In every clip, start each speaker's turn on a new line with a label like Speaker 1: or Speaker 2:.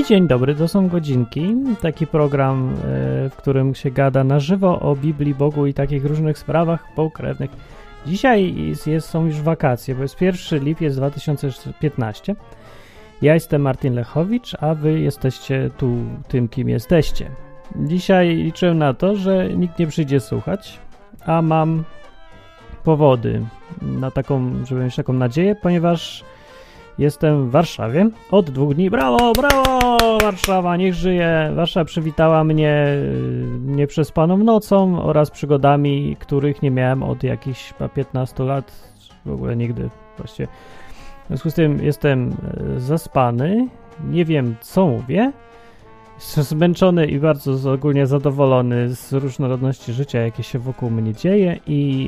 Speaker 1: Dzień dobry, to są Godzinki, taki program, w którym się gada na żywo o Biblii, Bogu i takich różnych sprawach pokrewnych. Dzisiaj są już wakacje, bo jest 1 lipiec 2015. Ja jestem Martin Lechowicz, a wy jesteście tu tym, kim jesteście. Dzisiaj liczę na to, że nikt nie przyjdzie słuchać, a mam powody na taką, żeby mieć taką nadzieję, ponieważ jestem w Warszawie od 2 dni. Brawo, brawo! Warszawa, niech żyje! Warszawa przywitała mnie nieprzespaną nocą oraz przygodami, których nie miałem od jakichś 15 lat, w ogóle nigdy właściwie. W związku z tym jestem zaspany, nie wiem co mówię, jestem zmęczony i bardzo ogólnie zadowolony z różnorodności życia, jakie się wokół mnie dzieje i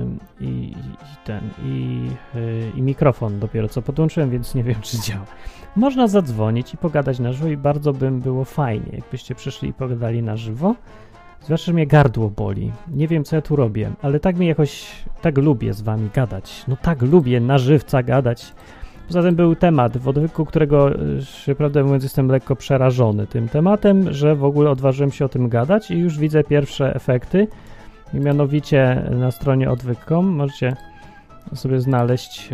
Speaker 1: mikrofon dopiero co podłączyłem, więc nie wiem czy działa. Można zadzwonić i pogadać na żywo i bardzo było fajnie, jakbyście przyszli i pogadali na żywo. Zwłaszcza, że mnie gardło boli. Nie wiem co ja tu robię, ale tak tak lubię z wami gadać. No tak lubię na żywca gadać. Poza tym był temat w odwyku, którego, prawdę mówiąc, jestem lekko przerażony tym tematem, że w ogóle odważyłem się o tym gadać i już widzę pierwsze efekty. I mianowicie na stronie odwyk.com możecie sobie znaleźć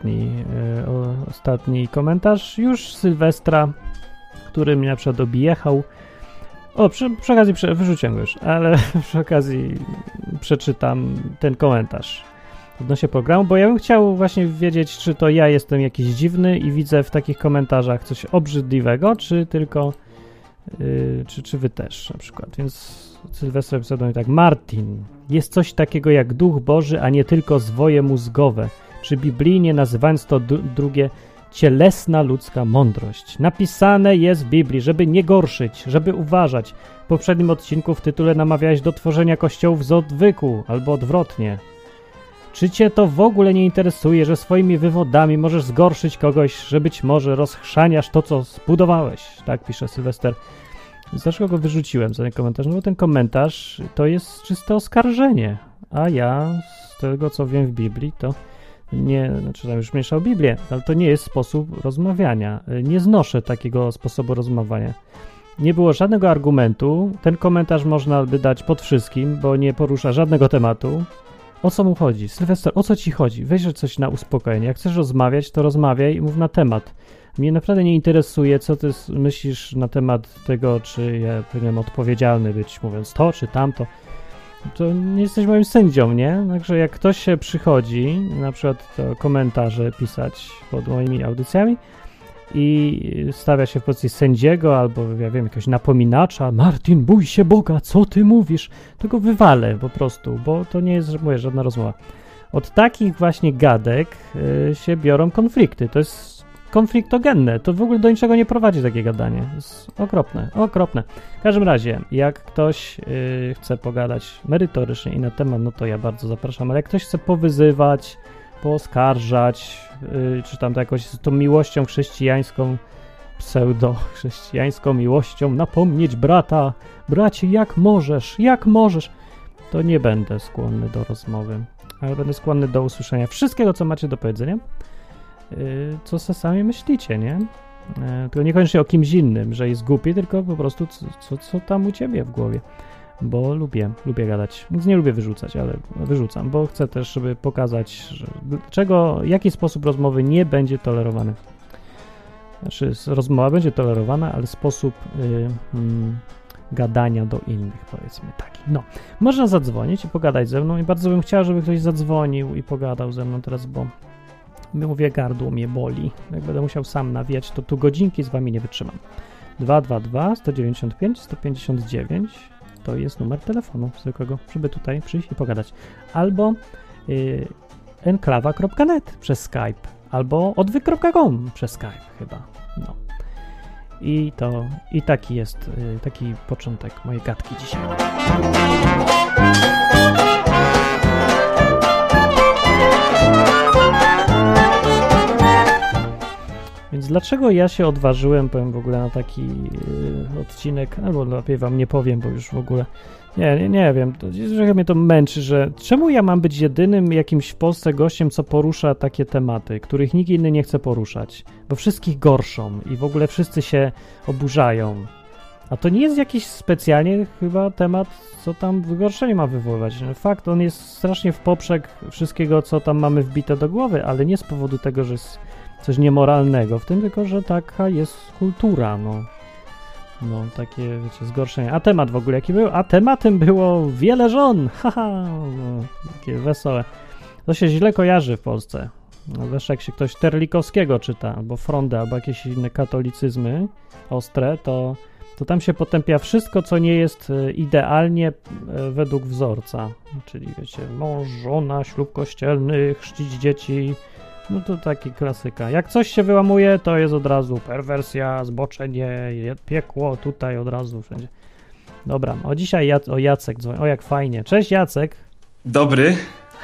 Speaker 1: ostatni komentarz już Sylwestra, który mnie na przykład objechał. O, przy okazji wyrzuciłem go już, ale przy okazji przeczytam ten komentarz odnośnie programu, bo ja bym chciał właśnie wiedzieć, czy to ja jestem jakiś dziwny i widzę w takich komentarzach coś obrzydliwego, czy tylko czy wy też na przykład. Więc Sylwester pisał do mnie tak: Martin, jest coś takiego jak Duch Boży, a nie tylko zwoje mózgowe, czy biblijnie nazywając to drugie cielesna ludzka mądrość. Napisane jest w Biblii, żeby nie gorszyć, żeby uważać. W poprzednim odcinku w tytule namawiałeś do tworzenia kościołów z odwyku, albo odwrotnie. Czy cię to w ogóle nie interesuje, że swoimi wywodami możesz zgorszyć kogoś, że być może rozchrzaniasz to, co zbudowałeś? Tak pisze Sylwester. Dlaczego go wyrzuciłem za ten komentarz? No bo ten komentarz to jest czyste oskarżenie, a ja z tego, co wiem w Biblii, to nie, znaczy tam już mieszał Biblię, ale to nie jest sposób rozmawiania. Nie znoszę takiego sposobu rozmawiania. Nie było żadnego argumentu. Ten komentarz można by dać pod wszystkim, bo nie porusza żadnego tematu. O co mu chodzi? Sylwester, o co ci chodzi? Weź coś na uspokojenie. Jak chcesz rozmawiać, to rozmawiaj i mów na temat. Mnie naprawdę nie interesuje, co ty myślisz na temat tego, czy ja powinienem odpowiedzialny być, mówiąc to, czy tamto. To nie jesteś moim sędzią, nie? Także jak ktoś się przychodzi, na przykład to komentarze pisać pod moimi audycjami i stawia się w pozycji sędziego albo, ja wiem, jakiegoś napominacza: Martin, bój się Boga, co ty mówisz? To go wywalę po prostu, bo to nie jest, mówię, żadna rozmowa. Od takich właśnie gadek się biorą konflikty. To jest konfliktogenne. To w ogóle do niczego nie prowadzi takie gadanie. To jest okropne. W każdym razie, jak ktoś chce pogadać merytorycznie i na temat, no to ja bardzo zapraszam, ale jak ktoś chce powyzywać, pooskarżać, czy tam to jakoś z tą miłością chrześcijańską, pseudo-chrześcijańską miłością napomnieć brata, bracie, jak możesz, to nie będę skłonny do rozmowy, ale będę skłonny do usłyszenia wszystkiego, co macie do powiedzenia, co se sami myślicie, nie? Tylko niekoniecznie o kimś innym, że jest głupi, tylko po prostu co tam u ciebie w głowie. Bo lubię gadać. Nic nie lubię wyrzucać, ale wyrzucam, bo chcę też, żeby pokazać, jaki sposób rozmowy nie będzie tolerowany. Znaczy, rozmowa będzie tolerowana, ale sposób gadania do innych, powiedzmy taki. No, można zadzwonić i pogadać ze mną i bardzo bym chciał, żeby ktoś zadzwonił i pogadał ze mną teraz, bo mówię, gardło mnie boli. Jak będę musiał sam nawijać, to tu godzinki z wami nie wytrzymam. 222 195 159 to jest numer telefonu zwykłego, żeby tutaj przyjść i pogadać. Albo enklawa.net przez Skype, albo odwyk.com przez Skype chyba. No. I taki jest taki początek mojej gadki dzisiaj. Więc dlaczego ja się odważyłem, powiem w ogóle, na taki odcinek, albo lepiej wam nie powiem, bo już w ogóle Nie wiem, trochę mnie to męczy, że czemu ja mam być jedynym jakimś w Polsce gościem, co porusza takie tematy, których nikt inny nie chce poruszać, bo wszystkich gorszą i w ogóle wszyscy się oburzają. A to nie jest jakiś specjalnie chyba temat, co tam wygorszenie ma wywoływać. No, fakt, on jest strasznie w poprzek wszystkiego, co tam mamy wbite do głowy, ale nie z powodu tego, że jest coś niemoralnego w tym, tylko że taka jest kultura, no. No, takie, wiecie, zgorszenie. A temat w ogóle jaki był? A tematem było wiele żon. Haha, no, takie wesołe. To się źle kojarzy w Polsce. No, zwłaszcza jak się ktoś Terlikowskiego czyta, albo Frondę, albo jakieś inne katolicyzmy ostre, to tam się potępia wszystko, co nie jest idealnie według wzorca. Czyli, wiecie, mąż, żona, ślub kościelny, chrzcić dzieci. No to taki klasyka. Jak coś się wyłamuje, to jest od razu perwersja, zboczenie, piekło, tutaj od razu wszędzie. Dobra, dzisiaj Jacek dzwoni. O, jak fajnie. Cześć, Jacek.
Speaker 2: Dobry.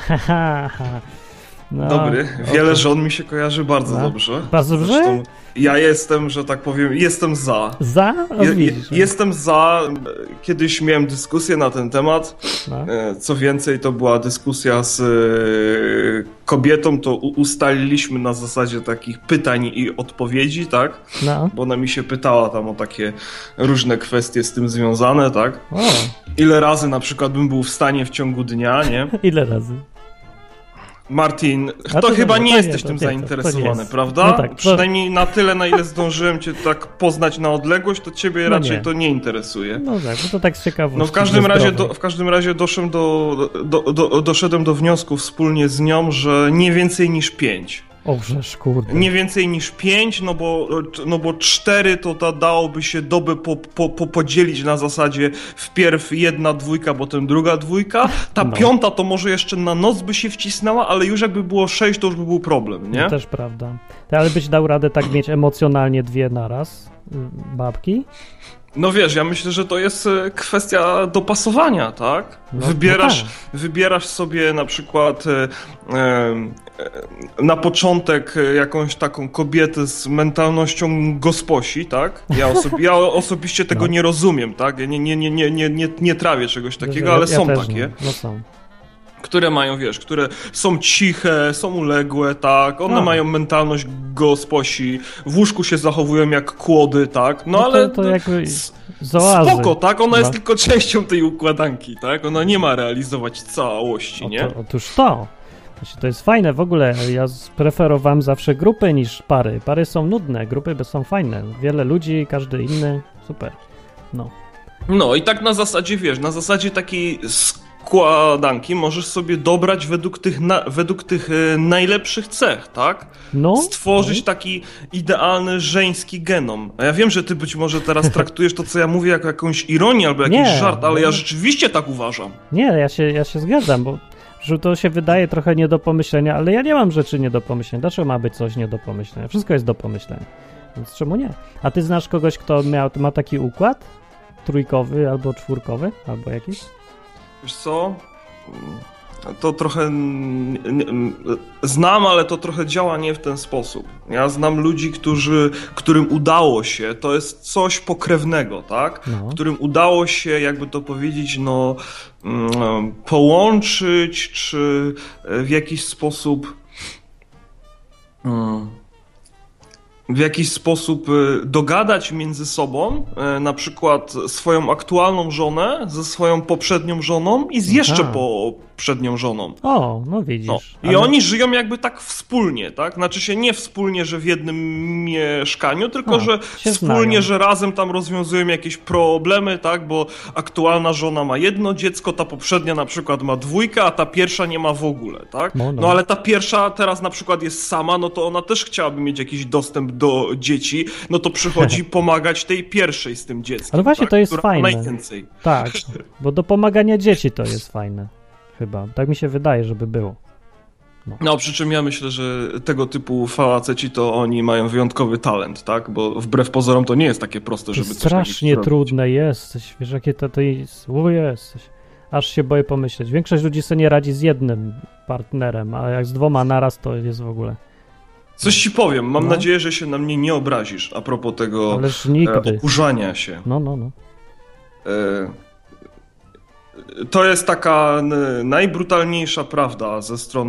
Speaker 1: No,
Speaker 2: dobry. Wiele żon mi się kojarzy bardzo dobrze.
Speaker 1: Bardzo dobrze?
Speaker 2: Zresztą ja jestem, że tak powiem, jestem za.
Speaker 1: Za?
Speaker 2: Jestem za. Kiedyś miałem dyskusję na ten temat. No. Co więcej, to była dyskusja z kobietą, to ustaliliśmy na zasadzie takich pytań i odpowiedzi, tak? No. Bo ona mi się pytała tam o takie różne kwestie z tym związane, tak? O. Ile razy na przykład bym był w stanie w ciągu dnia, nie?
Speaker 1: Ile razy?
Speaker 2: Martin, to chyba nie jesteś tym zainteresowany, prawda? No tak, przynajmniej na tyle, na ile zdążyłem cię tak poznać na odległość, to ciebie raczej to nie interesuje.
Speaker 1: No tak, to tak z ciekawości.
Speaker 2: No w każdym razie doszedłem do wniosku wspólnie z nią, że nie więcej niż 5.
Speaker 1: Owrzesz, kurde.
Speaker 2: Nie więcej niż 5, no bo 4 to dałoby się dobę podzielić na zasadzie wpierw jedna dwójka, potem druga dwójka. Ta piąta to może jeszcze na noc by się wcisnęła, ale już jakby było 6, to już by był problem, nie?
Speaker 1: To też prawda. Ale byś dał radę tak mieć emocjonalnie 2 naraz, babki?
Speaker 2: No wiesz, ja myślę, że to jest kwestia dopasowania, tak? Wybierasz sobie na przykład na początek jakąś taką kobietę z mentalnością gosposi, tak? Ja osobiście tego nie rozumiem, tak? Ja nie trawię czegoś takiego, ale są takie.
Speaker 1: No są.
Speaker 2: Które mają, wiesz, które są ciche, są uległe, tak? One mają mentalność gosposi, w łóżku się zachowują jak kłody, tak? No ale
Speaker 1: to jakby
Speaker 2: spoko, tak? Ona jest tylko częścią tej układanki, tak? Ona nie ma realizować całości, nie?
Speaker 1: Otóż to jest fajne w ogóle. Ja preferowałem zawsze grupy niż pary. Pary są nudne, grupy są fajne. Wiele ludzi, każdy inny, super.
Speaker 2: No i tak na zasadzie, wiesz, na zasadzie takiej składanki możesz sobie dobrać według tych najlepszych cech, tak? Stworzyć taki idealny żeński genom. A ja wiem, że ty być może teraz traktujesz to, co ja mówię, jako jakąś ironię albo jakiś żart, ale ja rzeczywiście tak uważam.
Speaker 1: Nie, ja się zgadzam, bo że to się wydaje trochę nie do pomyślenia, ale ja nie mam rzeczy nie do pomyślenia. Dlaczego ma być coś nie do pomyślenia? Wszystko jest do pomyślenia, więc czemu nie? A ty znasz kogoś, kto ma taki układ? Trójkowy albo czwórkowy? Albo jakiś?
Speaker 2: Wiesz co? To trochę znam, ale to trochę działa nie w ten sposób. Ja znam ludzi, którym udało się, to jest coś pokrewnego, tak? Którym udało się, jakby to powiedzieć, połączyć, czy w jakiś sposób dogadać między sobą, na przykład swoją aktualną żonę ze swoją poprzednią żoną i z jeszcze poprzednią żoną.
Speaker 1: O, no widzisz.
Speaker 2: I oni żyją jakby tak wspólnie, tak? Znaczy się nie wspólnie, że w jednym mieszkaniu, tylko że wspólnie, że razem tam rozwiązują jakieś problemy, tak? Bo aktualna żona ma jedno dziecko, ta poprzednia na przykład ma 2, a ta pierwsza nie ma w ogóle, tak? No ale ta pierwsza teraz na przykład jest sama, no to ona też chciałaby mieć jakiś dostęp do dzieci, no to przychodzi pomagać tej pierwszej z tym dzieckiem.
Speaker 1: Ale właśnie,
Speaker 2: tak?
Speaker 1: to jest
Speaker 2: Która
Speaker 1: fajne.
Speaker 2: Najwięcej.
Speaker 1: Tak, bo do pomagania dzieci to jest fajne. Chyba. Tak mi się wydaje, żeby było.
Speaker 2: No, przy czym ja myślę, że tego typu faceci to oni mają wyjątkowy talent, tak? Bo wbrew pozorom to nie jest takie proste, żeby coś takiego
Speaker 1: strasznie trudne jest. Wiesz, jakie to jest. Jesteś. Aż się boję pomyśleć. Większość ludzi sobie nie radzi z jednym partnerem, a jak z 2 naraz, to jest w ogóle...
Speaker 2: Coś ci powiem. Mam nadzieję, że się na mnie nie obrazisz a propos tego
Speaker 1: oburzania
Speaker 2: się.
Speaker 1: No.
Speaker 2: to jest taka najbrutalniejsza prawda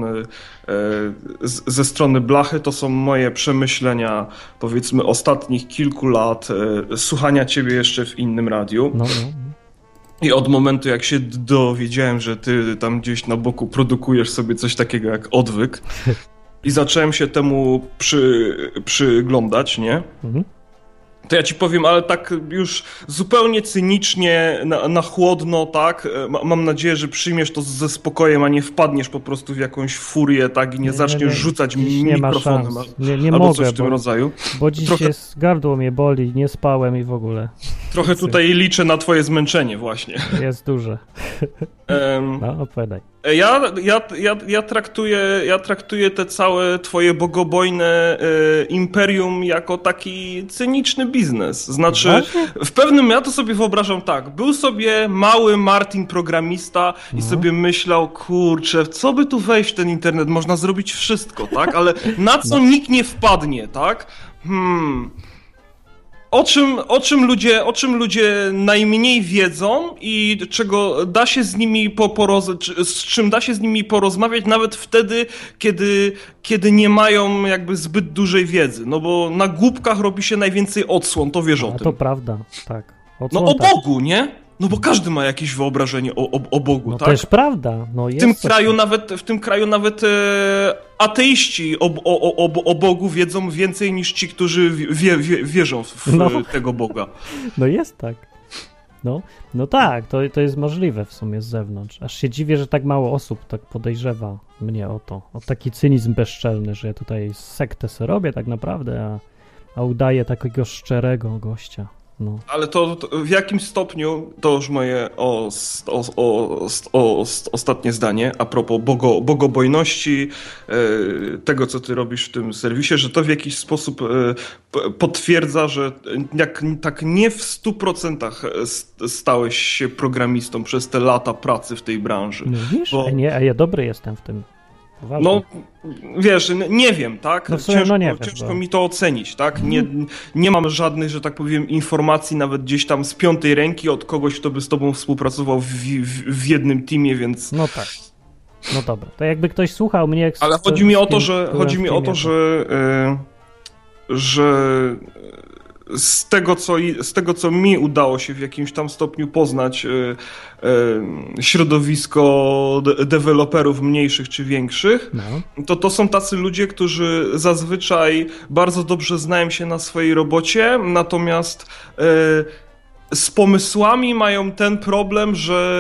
Speaker 2: ze strony Blachy. To są moje przemyślenia, powiedzmy, ostatnich kilku lat słuchania ciebie jeszcze w innym radiu. No. I od momentu, jak się dowiedziałem, że ty tam gdzieś na boku produkujesz sobie coś takiego jak Odwyk i zacząłem się temu przyglądać, nie? Mhm. To ja ci powiem, ale tak już zupełnie cynicznie, na chłodno, tak? Mam nadzieję, że przyjmiesz to ze spokojem, a nie wpadniesz po prostu w jakąś furię, tak? I nie zaczniesz rzucać mikrofonem
Speaker 1: nie
Speaker 2: albo
Speaker 1: mogę,
Speaker 2: coś w tym rodzaju.
Speaker 1: Bo dziś gardło mnie boli, nie spałem i w ogóle.
Speaker 2: Trochę tutaj liczę na twoje zmęczenie właśnie.
Speaker 1: Jest duże. No, opowiadaj.
Speaker 2: Ja traktuję te całe twoje bogobojne imperium jako taki cyniczny biznes. Znaczy, w pewnym, ja to sobie wyobrażam tak, był sobie mały Martin programista i sobie myślał, kurczę, co by tu wejść w ten internet, można zrobić wszystko, tak? Ale na co nikt nie wpadnie, tak? O czym ludzie najmniej wiedzą i czego da się z nimi z czym da się z nimi porozmawiać nawet wtedy, kiedy nie mają jakby zbyt dużej wiedzy. No bo na głupkach robi się najwięcej odsłon, to wiesz o tym.
Speaker 1: To prawda, tak.
Speaker 2: Odsłon, no o Bogu, nie? No bo każdy ma jakieś wyobrażenie o Bogu, tak?
Speaker 1: To jest prawda. No jest
Speaker 2: w tym kraju nawet ateiści o Bogu wiedzą więcej niż ci, którzy wierzą w tego Boga.
Speaker 1: No jest tak. No tak, to jest możliwe w sumie z zewnątrz. Aż się dziwię, że tak mało osób tak podejrzewa mnie o to. O taki cynizm bezczelny, że ja tutaj sektę sobie robię tak naprawdę, a udaję takiego szczerego gościa. No. Ale
Speaker 2: to w jakim stopniu, to już moje ostatnie zdanie, a propos bogobojności, tego co ty robisz w tym serwisie, że to w jakiś sposób potwierdza, że tak nie w 100% stałeś się programistą przez te lata pracy w tej branży.
Speaker 1: No wiesz, a ja dobry jestem w tym. Poważnie.
Speaker 2: No, wiesz, nie wiem, tak?
Speaker 1: No
Speaker 2: ciężko mi to ocenić, tak? Nie mam żadnych, że tak powiem, informacji nawet gdzieś tam z piątej ręki od kogoś, kto by z tobą współpracował w jednym teamie, więc...
Speaker 1: No tak. No dobra. To jakby ktoś słuchał mnie...
Speaker 2: Ale chodzi mi o to, że z tego, co mi udało się w jakimś tam stopniu poznać środowisko deweloperów mniejszych czy większych, to są tacy ludzie, którzy zazwyczaj bardzo dobrze znają się na swojej robocie, natomiast z pomysłami mają ten problem,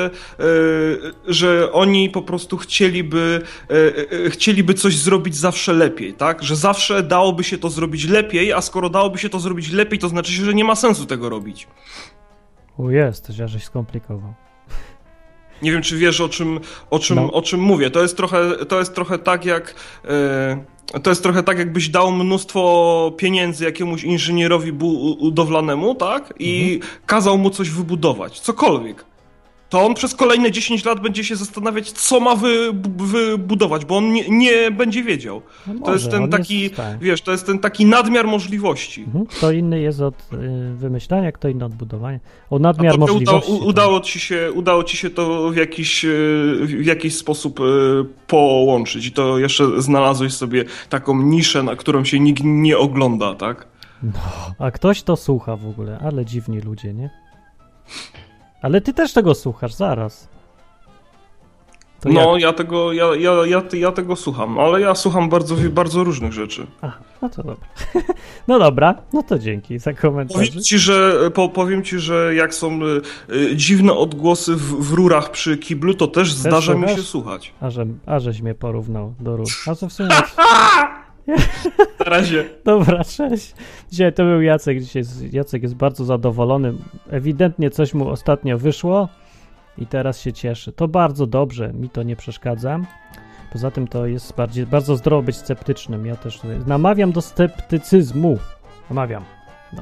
Speaker 2: że oni po prostu chcieliby coś zrobić zawsze lepiej, tak? Że zawsze dałoby się to zrobić lepiej, a skoro dałoby się to zrobić lepiej, to znaczy, że nie ma sensu tego robić.
Speaker 1: Jest, ja żeś skomplikował.
Speaker 2: Nie wiem, czy wiesz, o czym mówię. To jest trochę tak jak... To jest trochę tak, jakbyś dał mnóstwo pieniędzy jakiemuś inżynierowi budowlanemu, tak? I kazał mu coś wybudować, cokolwiek. To on przez kolejne 10 lat będzie się zastanawiać, co ma wybudować, bo on nie będzie wiedział.
Speaker 1: No może,
Speaker 2: to jest ten taki, wiesz, to jest ten taki nadmiar możliwości.
Speaker 1: Kto inny jest od wymyślania, kto inny od budowania. O nadmiar możliwości.
Speaker 2: Udało ci się to w jakiś sposób połączyć i to jeszcze znalazłeś sobie taką niszę, na którą się nikt nie ogląda, tak?
Speaker 1: No, a ktoś to słucha w ogóle, ale dziwni ludzie, nie? Ale ty też tego słuchasz, zaraz.
Speaker 2: To ja tego słucham, ale ja słucham bardzo różnych rzeczy.
Speaker 1: Aha, no to dobra. No dobra, no to dzięki za komentarz.
Speaker 2: Powiem ci, że jak są dziwne odgłosy w rurach przy kiblu, to też zdarza mi się słuchać.
Speaker 1: A żeś mnie porównał do rur. A co w sumie...
Speaker 2: Na razie.
Speaker 1: Dobra, cześć. Dzisiaj to był Jacek. Jacek jest bardzo zadowolony. Ewidentnie coś mu ostatnio wyszło i teraz się cieszy. To bardzo dobrze, mi to nie przeszkadza. Poza tym to jest bardzo zdrowo być sceptycznym. Ja też namawiam do sceptycyzmu. Namawiam. No.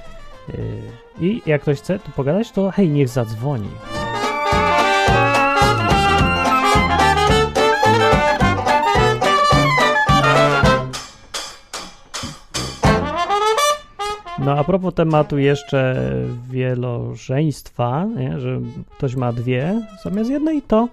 Speaker 1: I jak ktoś chce tu pogadać, to hej, niech zadzwoni. No No a propos tematu jeszcze wielożeństwa, nie? Że ktoś ma dwie zamiast jednej, to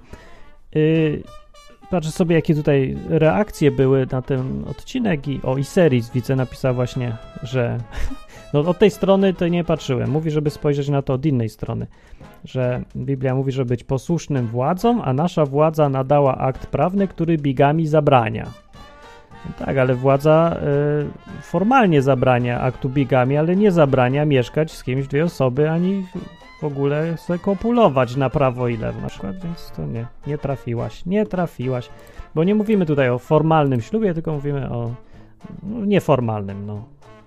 Speaker 1: patrzę sobie, jakie tutaj reakcje były na ten odcinek i Series widzę, napisał właśnie, że no od tej strony to nie patrzyłem. Mówi, żeby spojrzeć na to od innej strony, że Biblia mówi, żeby być posłusznym władzom, a nasza władza nadała akt prawny, który bigami zabrania. No tak, ale władza formalnie zabrania aktu bigami, ale nie zabrania mieszkać z kimś dwie osoby, ani w ogóle sobie kopulować na prawo i lewo na przykład, więc to nie trafiłaś, bo nie mówimy tutaj o formalnym ślubie, tylko mówimy o nieformalnym, no.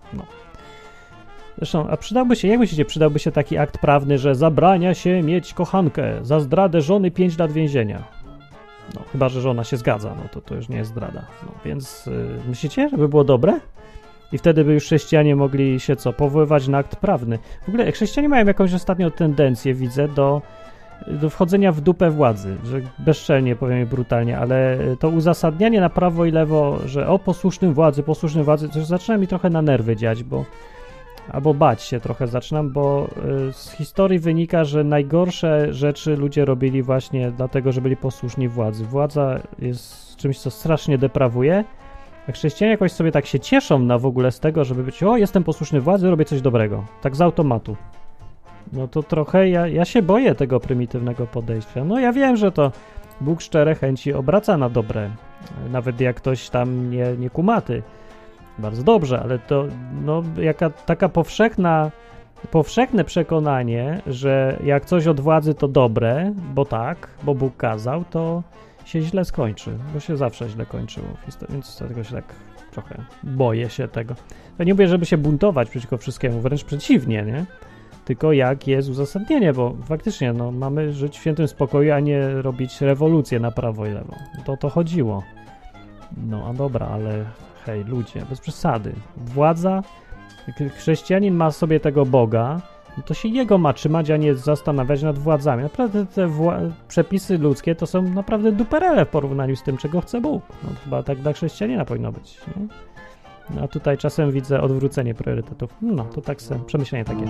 Speaker 1: Zresztą, a jak myślicie, przydałby się taki akt prawny, że zabrania się mieć kochankę, za zdradę żony 5 lat więzienia? No, chyba że żona się zgadza, no to już nie jest zdrada. No, więc myślicie, żeby było dobre? I wtedy by już chrześcijanie mogli się powoływać na akt prawny. W ogóle chrześcijanie mają jakąś ostatnią tendencję, widzę, do wchodzenia w dupę władzy, że bezczelnie powiem brutalnie, ale to uzasadnianie na prawo i lewo, że posłusznym władzy, to już zaczyna mi trochę na nerwy dziać, albo bać się trochę zaczynam, bo z historii wynika, że najgorsze rzeczy ludzie robili właśnie dlatego, że byli posłuszni władzy. Władza jest czymś, co strasznie deprawuje, a chrześcijanie jakoś sobie tak się cieszą w ogóle z tego, żeby być, jestem posłuszny władzy, robię coś dobrego. Tak z automatu. No to trochę ja się boję tego prymitywnego podejścia. No ja wiem, że to Bóg szczere chęci obraca na dobre. Nawet jak ktoś tam nie kumaty. Bardzo dobrze, ale to taka powszechne przekonanie, że jak coś od władzy to dobre, bo Bóg kazał, to się źle skończy, bo się zawsze źle kończyło w historii, więc dlatego się tak trochę boję się tego. To nie mówię, żeby się buntować przeciwko wszystkiemu, wręcz przeciwnie, nie? Tylko jak jest uzasadnienie, bo faktycznie mamy żyć w świętym spokoju, a nie robić rewolucję na prawo i lewo. To o to chodziło. No a dobra, ale hej, ludzie, bez przesady. Władza, chrześcijanin ma sobie tego Boga, to się jego ma trzymać, a nie zastanawiać nad władzami. Naprawdę te przepisy ludzkie to są naprawdę duperele w porównaniu z tym, czego chce Bóg. No to chyba tak dla chrześcijanina powinno być. Nie? No a tutaj czasem widzę odwrócenie priorytetów. No to tak sobie, przemyślenie takie.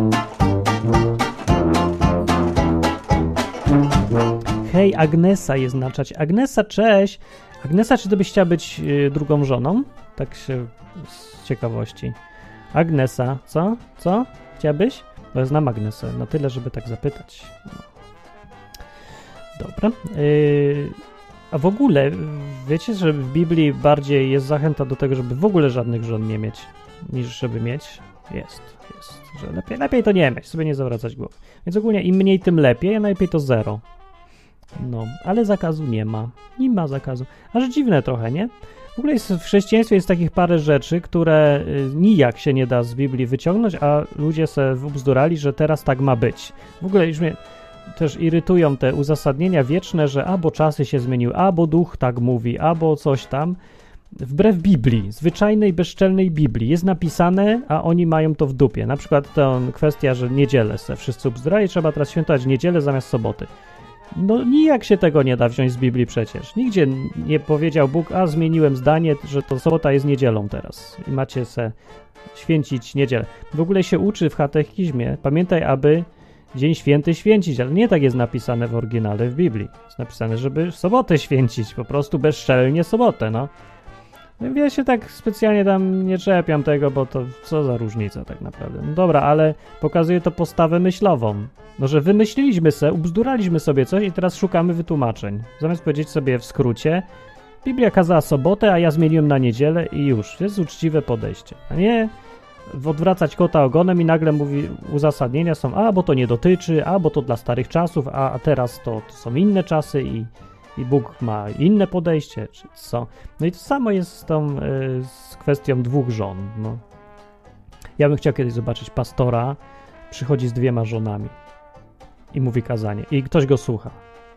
Speaker 1: Hej, Agnesa jest na czacie. Agnesa, cześć! Agnesa, czy ty byś chciała być drugą żoną? Tak się z ciekawości. Agnesa, co? Chciałabyś? Bo ja znam Agnesę na tyle, żeby tak zapytać. No. Dobra. A w ogóle, wiecie, że w Biblii bardziej jest zachęta do tego, żeby w ogóle żadnych żon nie mieć, niż żeby mieć? Jest. Że lepiej to nie mieć, sobie nie zawracać głowy. Więc ogólnie im mniej, tym lepiej, a najlepiej to 0. No, ale zakazu nie ma. Nie ma zakazu. Aż dziwne trochę, nie? W ogóle w chrześcijaństwie jest takich parę rzeczy, które nijak się nie da z Biblii wyciągnąć, a ludzie se ubzdurali, że teraz tak ma być. W ogóle już mnie też irytują te uzasadnienia wieczne, że albo czasy się zmieniły, albo duch tak mówi, albo coś tam. Wbrew Biblii, zwyczajnej, bezczelnej Biblii jest napisane, a oni mają to w dupie. Na przykład ta kwestia, że niedzielę se wszyscy ubzdurali, trzeba teraz świętować niedzielę zamiast soboty. No nijak się tego nie da wziąć z Biblii przecież. Nigdzie nie powiedział Bóg, zmieniłem zdanie, że to sobota jest niedzielą teraz i macie se święcić niedzielę. W ogóle się uczy w katechizmie, pamiętaj, aby dzień święty święcić, ale nie tak jest napisane w oryginale w Biblii. Jest napisane, żeby sobotę święcić, po prostu bezczelnie sobotę, no. Ja się tak specjalnie tam nie czepiam tego, bo to co za różnica tak naprawdę. No dobra, ale pokazuje to postawę myślową. No, że wymyśliliśmy ubzduraliśmy sobie coś i teraz szukamy wytłumaczeń. Zamiast powiedzieć sobie w skrócie, Biblia kazała sobotę, a ja zmieniłem na niedzielę i już. To jest uczciwe podejście. A nie odwracać kota ogonem i nagle mówi, uzasadnienia są, bo to nie dotyczy, bo to dla starych czasów, a teraz to są inne czasy i Bóg ma inne podejście, czy co. No i to samo jest z kwestią 2 żon. No. Ja bym chciał kiedyś zobaczyć pastora, przychodzi z 2 żonami i mówi kazanie i ktoś go słucha.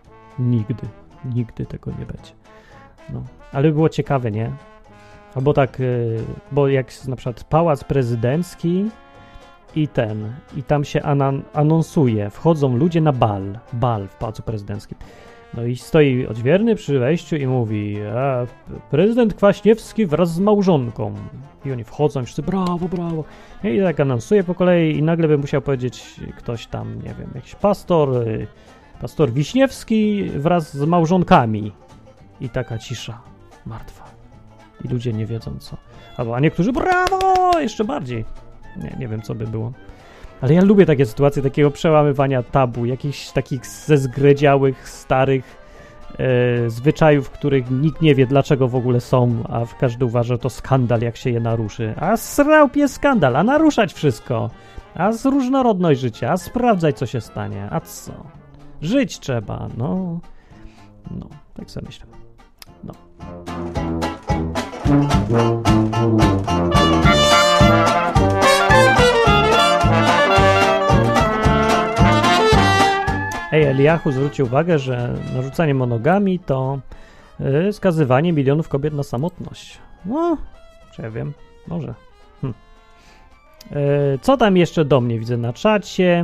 Speaker 1: Nigdy tego nie będzie. No. Ale by było ciekawe, nie? Albo tak, bo jak na przykład pałac prezydencki i tam się anonsuje, wchodzą ludzie na bal w pałacu prezydenckim. No i stoi odźwierny przy wejściu i mówi: a prezydent Kwaśniewski wraz z małżonką. I oni wchodzą, wszyscy brawo, brawo. I tak anonsuje po kolei i nagle by musiał powiedzieć ktoś tam, nie wiem, jakiś pastor Wiśniewski wraz z małżonkami. I taka cisza martwa. I ludzie nie wiedzą co. A niektórzy brawo, jeszcze bardziej. Nie wiem co by było. Ale ja lubię takie sytuacje, takiego przełamywania tabu, jakichś takich zezgredziałych, starych zwyczajów, których nikt nie wie dlaczego w ogóle są, a każdy uważa, że to skandal, jak się je naruszy. A srałpie skandal, a naruszać wszystko. A z różnorodność życia, a sprawdzać co się stanie, a co? Żyć trzeba, no, tak sobie myślę. No. Eliahu zwrócił uwagę, że narzucanie monogami to skazywanie milionów kobiet na samotność. No, czy ja wiem, może. Co tam jeszcze do mnie widzę na czacie?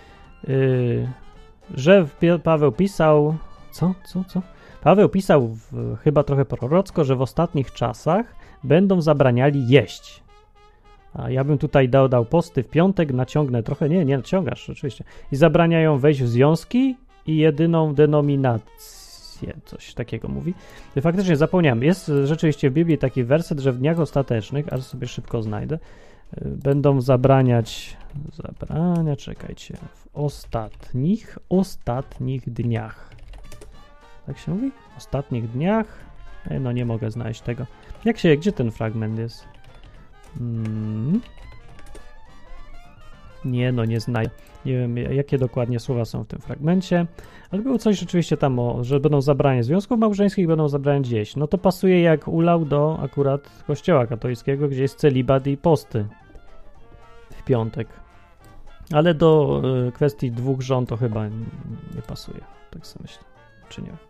Speaker 1: Że Paweł pisał... Co? Paweł pisał chyba trochę prorocko, że w ostatnich czasach będą zabraniali jeść. A ja bym tutaj dał posty w piątek, naciągnę trochę, nie naciągasz oczywiście. I zabraniają wejść w związki i jedyną denominację, coś takiego mówi. I faktycznie zapomniałem, jest rzeczywiście w Biblii taki werset, że w dniach ostatecznych, aż sobie szybko znajdę, będą zabraniać, czekajcie, w ostatnich dniach. Tak się mówi? W ostatnich dniach? No nie mogę znaleźć tego. Gdzie ten fragment jest? Nie znajdę. Nie wiem, jakie dokładnie słowa są w tym fragmencie, ale było coś rzeczywiście tam, że będą zabraniać związków małżeńskich, będą zabraniać jeść. No to pasuje jak ulał do akurat kościoła katolickiego, gdzie jest celibat i posty w piątek. Ale do kwestii 2 żon to chyba nie pasuje. Tak sobie myślę. Czy nie?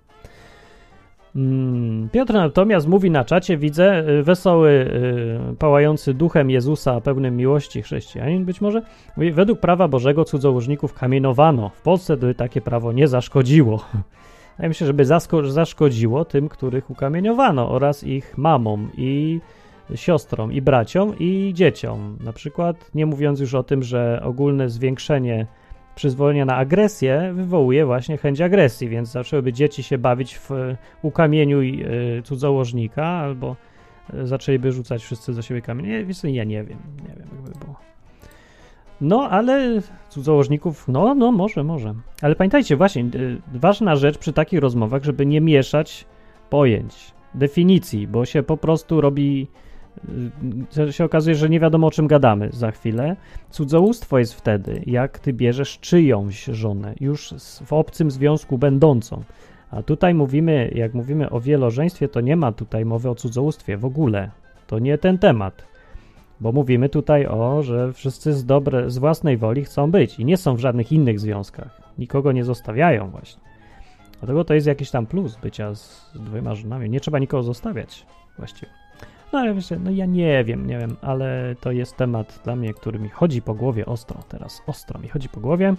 Speaker 1: Piotr natomiast mówi na czacie, widzę, wesoły, pałający duchem Jezusa, pełnym miłości chrześcijanin być może, mówi, według prawa Bożego cudzołożników kamienowano. W Polsce by takie prawo nie zaszkodziło. Ja myślę, żeby zaszkodziło tym, których ukamieniowano oraz ich mamom i siostrom i braciom i dzieciom. Na przykład, nie mówiąc już o tym, że ogólne zwiększenie przyzwolenia na agresję wywołuje właśnie chęć agresji, więc zaczęłyby dzieci się bawić w ukamieniu cudzołożnika albo zaczęliby rzucać wszyscy do siebie kamienie. Ja nie wiem jakby było. No, ale cudzołożników, może. Ale pamiętajcie właśnie, ważna rzecz przy takich rozmowach, żeby nie mieszać pojęć, definicji, bo się po prostu robi... się okazuje, że nie wiadomo o czym gadamy za chwilę. Cudzołóstwo jest wtedy, jak ty bierzesz czyjąś żonę, już w obcym związku będącą. A tutaj jak mówimy o wielożeństwie, to nie ma tutaj mowy o cudzołóstwie w ogóle. To nie ten temat. Bo mówimy tutaj że wszyscy z własnej woli chcą być i nie są w żadnych innych związkach. Nikogo nie zostawiają właśnie. Dlatego to jest jakiś tam plus bycia z 2 żonami. Nie trzeba nikogo zostawiać właściwie. No ale wiecie, ja nie wiem, ale to jest temat dla mnie, który mi chodzi po głowie ostro mi chodzi po głowie.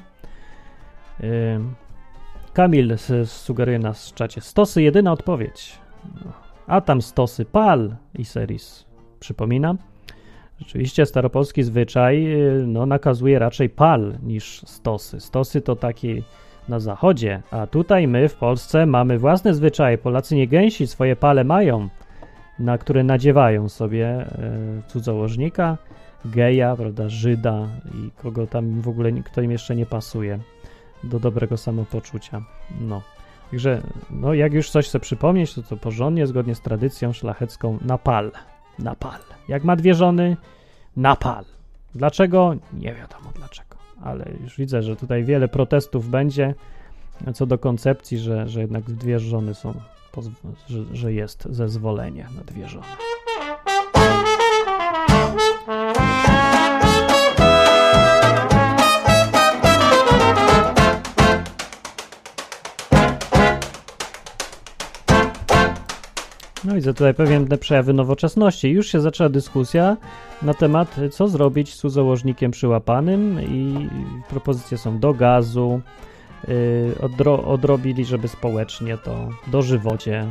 Speaker 1: Kamil sugeruje nas w czacie, stosy jedyna odpowiedź. A tam stosy pal i seris. Przypominam, rzeczywiście staropolski zwyczaj nakazuje raczej pal niż stosy. Stosy to taki na zachodzie, a tutaj my w Polsce mamy własne zwyczaje. Polacy nie gęsi, swoje pale mają, na które nadziewają sobie cudzołożnika, geja, prawda, Żyda i kogo tam w ogóle, kto im jeszcze nie pasuje do dobrego samopoczucia. Także, jak już coś chce przypomnieć, to porządnie, zgodnie z tradycją szlachecką, na pal. Jak ma 2 żony, na pal. Dlaczego? Nie wiadomo dlaczego, ale już widzę, że tutaj wiele protestów będzie co do koncepcji, że jednak 2 żony są, że jest zezwolenie na 2 żony. No widzę tutaj pewne przejawy nowoczesności. Już się zaczęła dyskusja na temat, co zrobić z cudzołożnikiem przyłapanym i propozycje są do gazu, odrobili, żeby społecznie to dożywocie.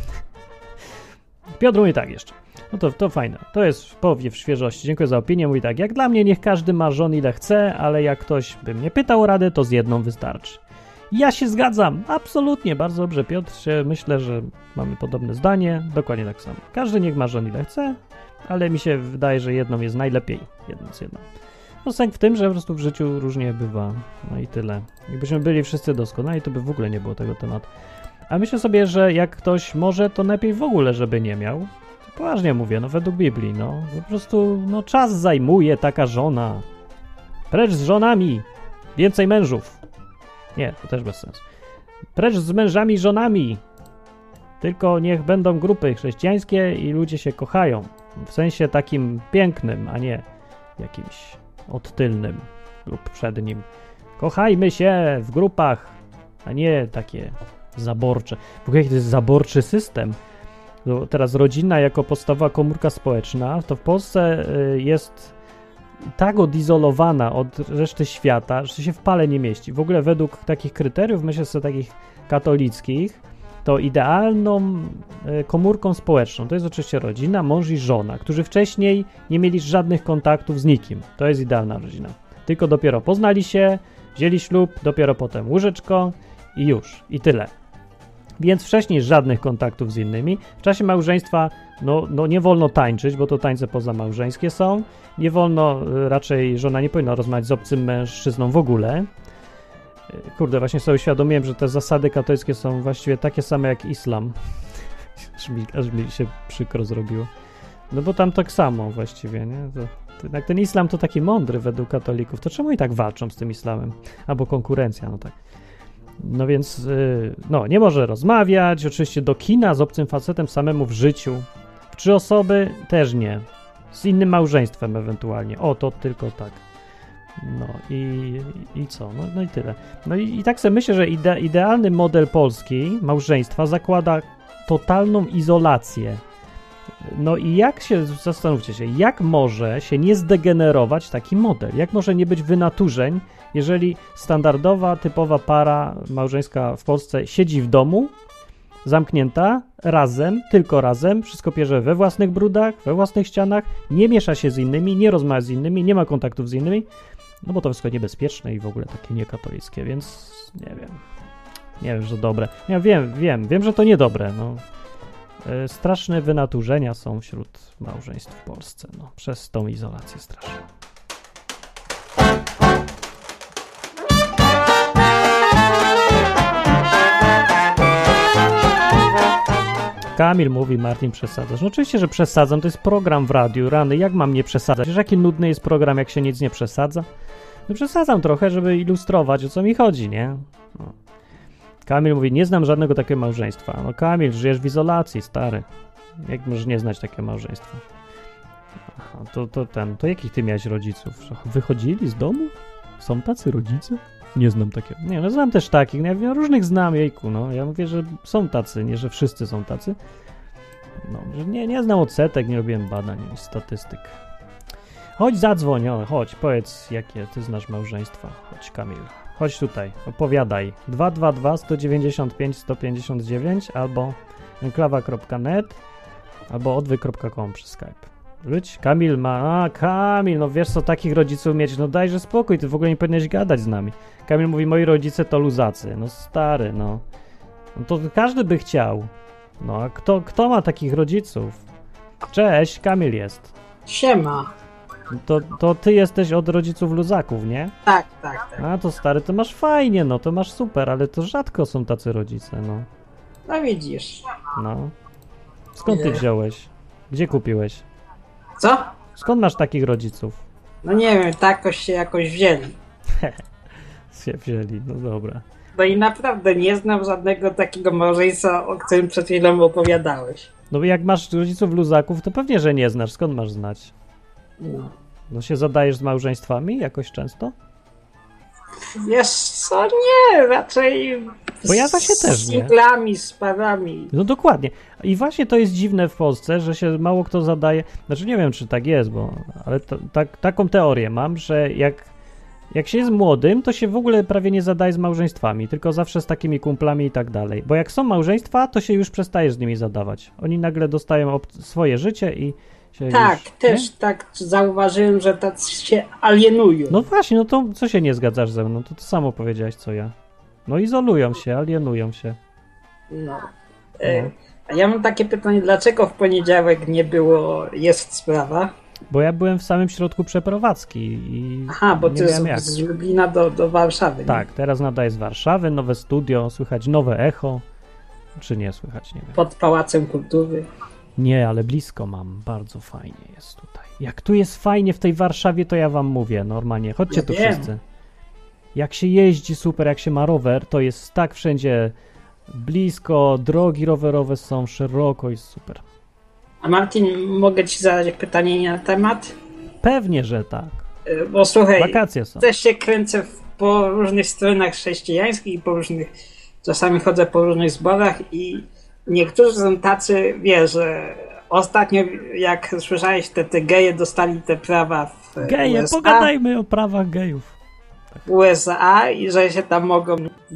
Speaker 1: Piotr mówi tak jeszcze. No to fajne. To jest powiew świeżości. Dziękuję za opinię. Mówi tak. Jak dla mnie niech każdy ma żon ile chce, ale jak ktoś by mnie pytał o radę, to z jedną wystarczy. Ja się zgadzam. Absolutnie. Bardzo dobrze, Piotr. Myślę, że mamy podobne zdanie. Dokładnie tak samo. Każdy niech ma żon ile chce, ale mi się wydaje, że jedną jest najlepiej. Jedną z jedną. No sęk w tym, że po prostu w życiu różnie bywa. No i tyle. Jakbyśmy byli wszyscy doskonali, to by w ogóle nie było tego tematu. A myślę sobie, że jak ktoś może, to lepiej w ogóle, żeby nie miał. Poważnie mówię, no według Biblii, no. Po prostu, no czas zajmuje taka żona. Precz z żonami. Więcej mężów. Nie, to też bez sensu. Precz z mężami i żonami. Tylko niech będą grupy chrześcijańskie i ludzie się kochają. W sensie takim pięknym, a nie jakimś odtylnym lub przednim. Kochajmy się w grupach, a nie takie zaborcze. W ogóle to jest zaborczy system. No, teraz rodzina jako podstawowa komórka społeczna, to w Polsce jest tak odizolowana od reszty świata, że się w pale nie mieści. W ogóle według takich kryteriów, myślę sobie takich katolickich, to idealną komórką społeczną to jest oczywiście rodzina, mąż i żona, którzy wcześniej nie mieli żadnych kontaktów z nikim. To jest idealna rodzina. Tylko dopiero poznali się, wzięli ślub, dopiero potem łóżeczko i już. I tyle. Więc wcześniej żadnych kontaktów z innymi. W czasie małżeństwa no nie wolno tańczyć, bo to tańce pozamałżeńskie są. Nie wolno, raczej żona nie powinna rozmawiać z obcym mężczyzną w ogóle. Kurde, właśnie sobie uświadomiłem, że te zasady katolickie są właściwie takie same jak islam. Aż mi się przykro zrobiło. No bo tam tak samo właściwie, nie? Jednak ten islam to taki mądry według katolików. To czemu i tak walczą z tym islamem? Albo konkurencja, no tak. No więc, nie może rozmawiać, oczywiście do kina z obcym facetem samemu w życiu. W 3 osoby też nie. Z innym małżeństwem ewentualnie. O, to tylko tak. No i co? No i tyle. No i tak sobie myślę, że idealny model polski małżeństwa zakłada totalną izolację. No i zastanówcie się, jak może się nie zdegenerować taki model? Jak może nie być wynaturzeń, jeżeli standardowa, typowa para małżeńska w Polsce siedzi w domu, zamknięta, razem, tylko razem, wszystko pierze we własnych brudach, we własnych ścianach, nie miesza się z innymi, nie rozmawia z innymi, nie ma kontaktów z innymi, no bo to wszystko niebezpieczne i w ogóle takie niekatolickie, więc nie wiem, że dobre. Ja wiem, że to niedobre, no. Straszne wynaturzenia są wśród małżeństw w Polsce, no, przez tą izolację straszną. Kamil mówi, Martin, przesadzasz. No oczywiście, że przesadzam, to jest program w radiu, rany, jak mam nie przesadzać? Wiesz, jaki nudny jest program, jak się nic nie przesadza? No przesadzam trochę, żeby ilustrować, o co mi chodzi, nie? No. Kamil mówi, nie znam żadnego takiego małżeństwa. No Kamil, żyjesz w izolacji, stary. Jak możesz nie znać takiego małżeństwa? Aha, to jakich ty miałeś rodziców? Wychodzili z domu? Są tacy rodzice? Nie znam takiego. Nie, no znam też takich, ja różnych znam, jejku, no. Ja mówię, że są tacy, nie, że wszyscy są tacy. No, że nie znam odsetek, nie robiłem badań, ani statystyk. Chodź zadzwoń, chodź, powiedz, jakie ty znasz małżeństwa. Chodź, Kamil. Chodź tutaj, opowiadaj. 222 195 159 albo enklawa.net albo odwyk.com przez Skype. Rzuć, Kamil ma... Kamil, no wiesz co, takich rodziców mieć, no dajże spokój, ty w ogóle nie powinieneś gadać z nami. Kamil mówi, moi rodzice to luzacy. No stary, no to każdy by chciał. No a kto ma takich rodziców? Cześć, Kamil jest.
Speaker 3: Siema.
Speaker 1: To ty jesteś od rodziców luzaków, nie?
Speaker 3: Tak.
Speaker 1: A to stary, to masz fajnie, no to masz super, ale to rzadko są tacy rodzice, no.
Speaker 3: No widzisz.
Speaker 1: No. Skąd ty wziąłeś? Gdzie kupiłeś?
Speaker 3: Co?
Speaker 1: Skąd masz takich rodziców?
Speaker 3: No nie wiem, takoś się jakoś wzięli.
Speaker 1: się wzięli, no dobra.
Speaker 3: No i naprawdę nie znam żadnego takiego małżeństwa, o którym przed chwilą opowiadałeś.
Speaker 1: No jak masz rodziców luzaków, to pewnie, że nie znasz. Skąd masz znać? No się zadajesz z małżeństwami jakoś często?
Speaker 3: Wiesz co, nie, raczej
Speaker 1: pojawia się też,
Speaker 3: z singlami, z parami.
Speaker 1: No dokładnie. I właśnie to jest dziwne w Polsce, że się mało kto zadaje, znaczy nie wiem, czy tak jest, ale taką teorię mam, że jak Jak się jest młodym, to się w ogóle prawie nie zadaje z małżeństwami, tylko zawsze z takimi kumplami i tak dalej. Bo jak są małżeństwa, to się już przestajesz z nimi zadawać. Oni nagle dostają swoje życie i się
Speaker 3: Tak,
Speaker 1: już,
Speaker 3: też
Speaker 1: nie?
Speaker 3: tak zauważyłem, że tacy się alienują.
Speaker 1: No właśnie, no to co się nie zgadzasz ze mną? To samo powiedziałeś, co ja. No izolują się, alienują się.
Speaker 3: No.
Speaker 1: No.
Speaker 3: A ja mam takie pytanie, dlaczego w poniedziałek nie było Jest sprawa?
Speaker 1: Bo ja byłem w samym środku przeprowadzki i
Speaker 3: Aha, bo
Speaker 1: nie
Speaker 3: to
Speaker 1: miałem jak.
Speaker 3: jest z Lublina do Warszawy.
Speaker 1: Tak, teraz nadaję z Warszawy, nowe studio, słychać nowe echo. Czy nie słychać, nie wiem.
Speaker 3: Pod Pałacem Kultury.
Speaker 1: Nie, ale blisko mam, bardzo fajnie jest tutaj. Jak tu jest fajnie w tej Warszawie, to ja wam mówię normalnie, chodźcie
Speaker 3: Ja
Speaker 1: tu
Speaker 3: wiem.
Speaker 1: wszyscy. Jak się jeździ super, jak się ma rower, to jest tak wszędzie blisko, drogi rowerowe są szeroko i super.
Speaker 3: A Martin, mogę ci zadać pytanie na temat?
Speaker 1: Pewnie, że tak.
Speaker 3: Bo słuchaj,
Speaker 1: Wakacje są.
Speaker 3: też się kręcę po różnych stronach chrześcijańskich i po różnych, czasami chodzę po różnych zborach i niektórzy są tacy, wiesz, że ostatnio jak słyszałeś, te geje dostali te prawa w
Speaker 1: Geje,
Speaker 3: USA,
Speaker 1: pogadajmy o prawach gejów.
Speaker 3: w USA i że się tam mogą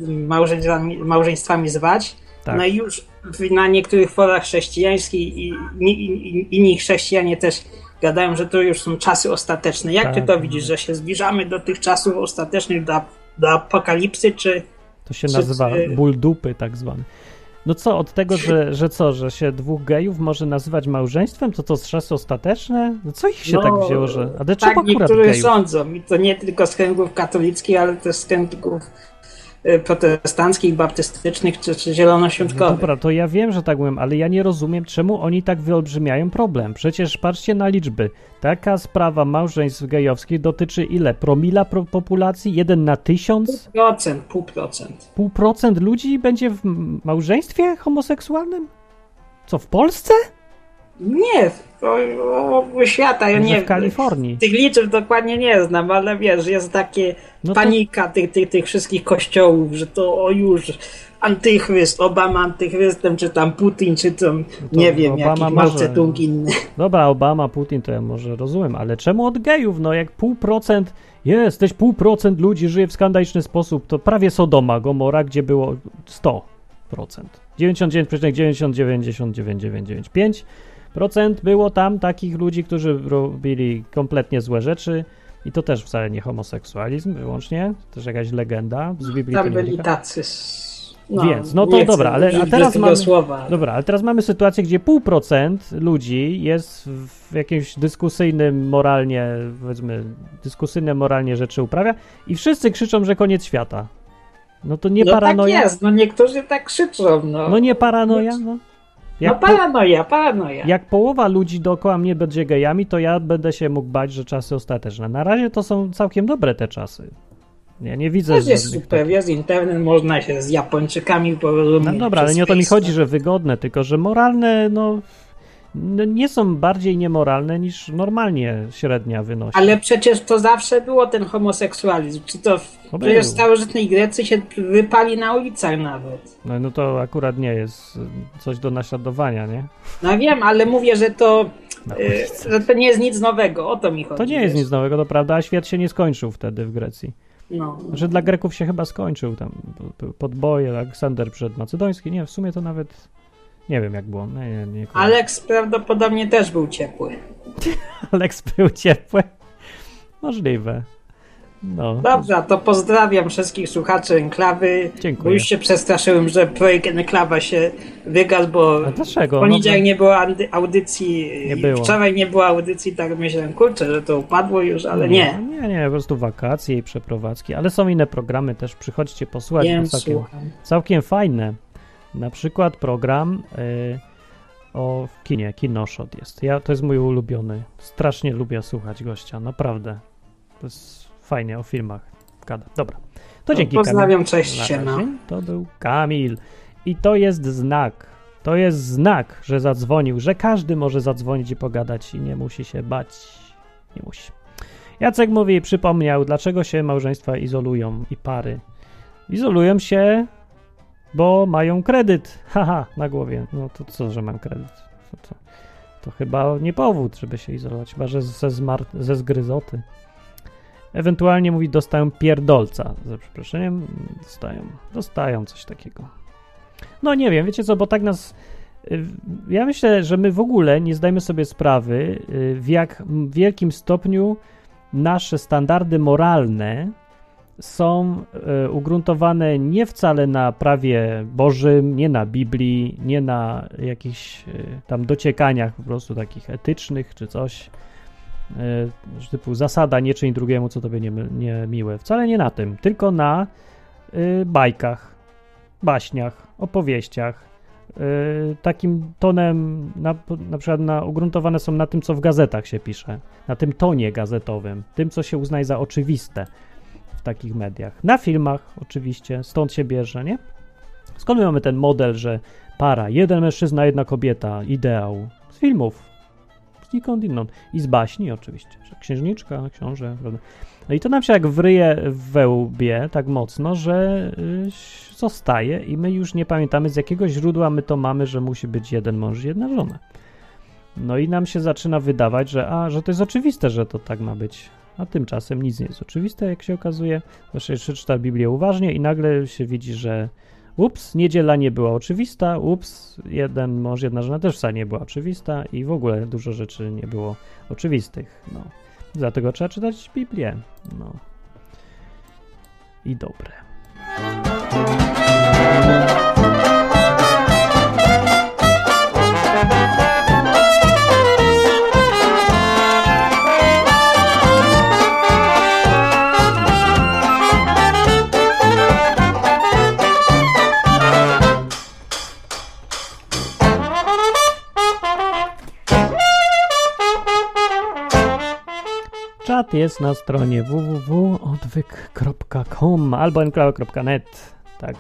Speaker 3: małżeństwami zwać.
Speaker 1: Tak.
Speaker 3: No i już na niektórych forach chrześcijańskich i inni chrześcijanie też gadają, że to już są czasy ostateczne. Jak ty
Speaker 1: Tak.
Speaker 3: to widzisz, że się zbliżamy do tych czasów ostatecznych, do apokalipsy, czy...
Speaker 1: To się nazywa ból dupy tak zwany. No co, od tego, że się dwóch gejów może nazywać małżeństwem, to czasy ostateczne? No co ich się tak wzięło, że... A dlaczego
Speaker 3: tak
Speaker 1: akurat
Speaker 3: niektórzy
Speaker 1: gejów?
Speaker 3: sądzą. I to nie tylko z kręgów katolickich, ale też z kręgów protestanckich, baptystycznych czy zielonoświątkowych.
Speaker 1: Dobra, to ja wiem, że tak mówię, ale ja nie rozumiem, czemu oni tak wyolbrzymiają problem. Przecież patrzcie na liczby. Taka sprawa małżeństw gejowskich dotyczy ile? Promila populacji? 1 na 1000?
Speaker 3: 0,5%.
Speaker 1: 0,5% ludzi będzie w małżeństwie homoseksualnym? Co, w Polsce?
Speaker 3: Nie, ogół świata, ja
Speaker 1: Może
Speaker 3: nie
Speaker 1: w Kalifornii.
Speaker 3: Tych liczb dokładnie nie znam, ale wiesz, jest takie
Speaker 1: No to-
Speaker 3: panika tych wszystkich kościołów, że to już antychryst, Obama antychrystem, czy tam Putin, czy tam nie wiem,
Speaker 1: Obama
Speaker 3: jakiś
Speaker 1: może-
Speaker 3: Marcetung inny.
Speaker 1: Dobra, Obama, Putin to ja może rozumiem, ale czemu od gejów? No jak 0,5%, jesteś 0,5% ludzi żyje w skandaliczny sposób, to prawie Sodoma, Gomora, gdzie było 100%. 99,99995% było tam takich ludzi, którzy robili kompletnie złe rzeczy i to też wcale nie homoseksualizm wyłącznie, też jakaś legenda z Biblii.
Speaker 3: Tam
Speaker 1: to nie
Speaker 3: byli
Speaker 1: wynika.
Speaker 3: tacy.
Speaker 1: Więc, no to
Speaker 3: nie chcę
Speaker 1: dobra, ale
Speaker 3: użyć
Speaker 1: a teraz
Speaker 3: tego
Speaker 1: mamy,
Speaker 3: słowa.
Speaker 1: dobra, ale teraz mamy sytuację, gdzie 0,5% ludzi jest w jakimś dyskusyjnym moralnie, powiedzmy, dyskusyjne moralnie rzeczy uprawia i wszyscy krzyczą, że koniec świata. No to nie
Speaker 3: No
Speaker 1: paranoja?
Speaker 3: tak jest, no niektórzy tak krzyczą, no.
Speaker 1: No nie paranoja? No.
Speaker 3: No paranoja.
Speaker 1: Jak połowa ludzi dookoła mnie będzie gejami, to ja będę się mógł bać, że czasy ostateczne. Na razie to są całkiem dobre te czasy. Ja nie widzę
Speaker 3: Też jest
Speaker 1: żadnych
Speaker 3: super,
Speaker 1: takich-
Speaker 3: jest internet, można się z Japończykami porozumieć.
Speaker 1: No dobra, ale
Speaker 3: przez
Speaker 1: nie o to mi
Speaker 3: FaceTime.
Speaker 1: chodzi, że wygodne, tylko że moralne, no nie są bardziej niemoralne niż normalnie średnia wynosi.
Speaker 3: Ale przecież to zawsze było ten homoseksualizm. Czy to
Speaker 1: To
Speaker 3: przecież
Speaker 1: był.
Speaker 3: w starożytnej Grecji się wypali na ulicach nawet.
Speaker 1: No to akurat nie jest coś do naśladowania, nie?
Speaker 3: No wiem, ale mówię, że to,
Speaker 1: Na
Speaker 3: że to nie jest nic nowego, o to mi chodzi.
Speaker 1: To nie jest
Speaker 3: wiesz.
Speaker 1: nic nowego, to prawda, a świat się nie skończył wtedy w Grecji.
Speaker 3: No.
Speaker 1: Znaczy dla Greków się chyba skończył, tam podboje, Aleksander Przedmacedoński, nie, w sumie to nawet nie wiem jak było. Nie kojarzę.
Speaker 3: Aleks prawdopodobnie też był ciepły.
Speaker 1: Aleks był ciepły? Możliwe. No.
Speaker 3: Dobrze, to pozdrawiam wszystkich słuchaczy Enklawy.
Speaker 1: Dziękuję.
Speaker 3: Bo już się przestraszyłem, że projekt Enklawa się wygasł, bo
Speaker 1: A dlaczego?
Speaker 3: w poniedziałek
Speaker 1: No,
Speaker 3: nie było audycji,
Speaker 1: Nie
Speaker 3: i
Speaker 1: było.
Speaker 3: wczoraj nie było audycji, tak myślałem, kurczę, że to upadło już, ale nie.
Speaker 1: Nie, po prostu wakacje i przeprowadzki, ale są inne programy też, przychodźcie posłuchać,
Speaker 3: Nie
Speaker 1: bo
Speaker 3: słucham.
Speaker 1: całkiem fajne. Na przykład program o kinie, Kinoshot jest. To jest mój ulubiony. Strasznie lubię słuchać gościa, naprawdę. To jest fajnie, o filmach gada. Dobra, to dzięki
Speaker 3: Pozdrawiam,
Speaker 1: Kamil.
Speaker 3: cześć,
Speaker 1: Na
Speaker 3: siema.
Speaker 1: razie. To był Kamil. I to jest znak. To jest znak, że zadzwonił, że każdy może zadzwonić i pogadać i nie musi się bać. Nie musi. Jacek mówi, przypomniał, dlaczego się małżeństwa izolują i pary. Izolują się, bo mają kredyt. Haha, na głowie. No to co, że mam kredyt? To chyba nie powód, żeby się izolować, chyba że ze zgryzoty. Ewentualnie mówi, dostają pierdolca. Za przeproszeniem, dostają coś takiego. No nie wiem, wiecie co, bo tak nas... Ja myślę, że my w ogóle nie zdajemy sobie sprawy, w jak wielkim stopniu nasze standardy moralne są ugruntowane nie wcale na prawie Bożym, nie na Biblii, nie na jakichś tam dociekaniach po prostu takich etycznych czy coś, typu zasada nie czyń drugiemu, co tobie nie miłe. Wcale nie na tym, tylko na bajkach, baśniach, opowieściach. Takim tonem, na przykład ugruntowane są na tym, co w gazetach się pisze, na tym tonie gazetowym, tym, co się uznaje za oczywiste w takich mediach. Na filmach oczywiście, stąd się bierze, nie? Skąd my mamy ten model, że para, jeden mężczyzna, jedna kobieta, ideał? Z filmów, znikąd inąd. I z baśni oczywiście, że księżniczka, książę, prawda? No i to nam się jak wryje we łbie tak mocno, że zostaje i my już nie pamiętamy, z jakiego źródła my to mamy, że musi być jeden mąż i jedna żona. No i nam się zaczyna wydawać, że to jest oczywiste, że to tak ma być. A tymczasem nic nie jest oczywiste, jak się okazuje. Zawsze jeszcze czyta Biblię uważnie i nagle się widzi, że niedziela nie była oczywista, jeden mąż, jedna żona też wcale nie była oczywista i w ogóle dużo rzeczy nie było oczywistych. No. Dlatego trzeba czytać Biblię. No. I dobre. Czat jest na stronie www.odwyk.com albo enklawa.net. Tak.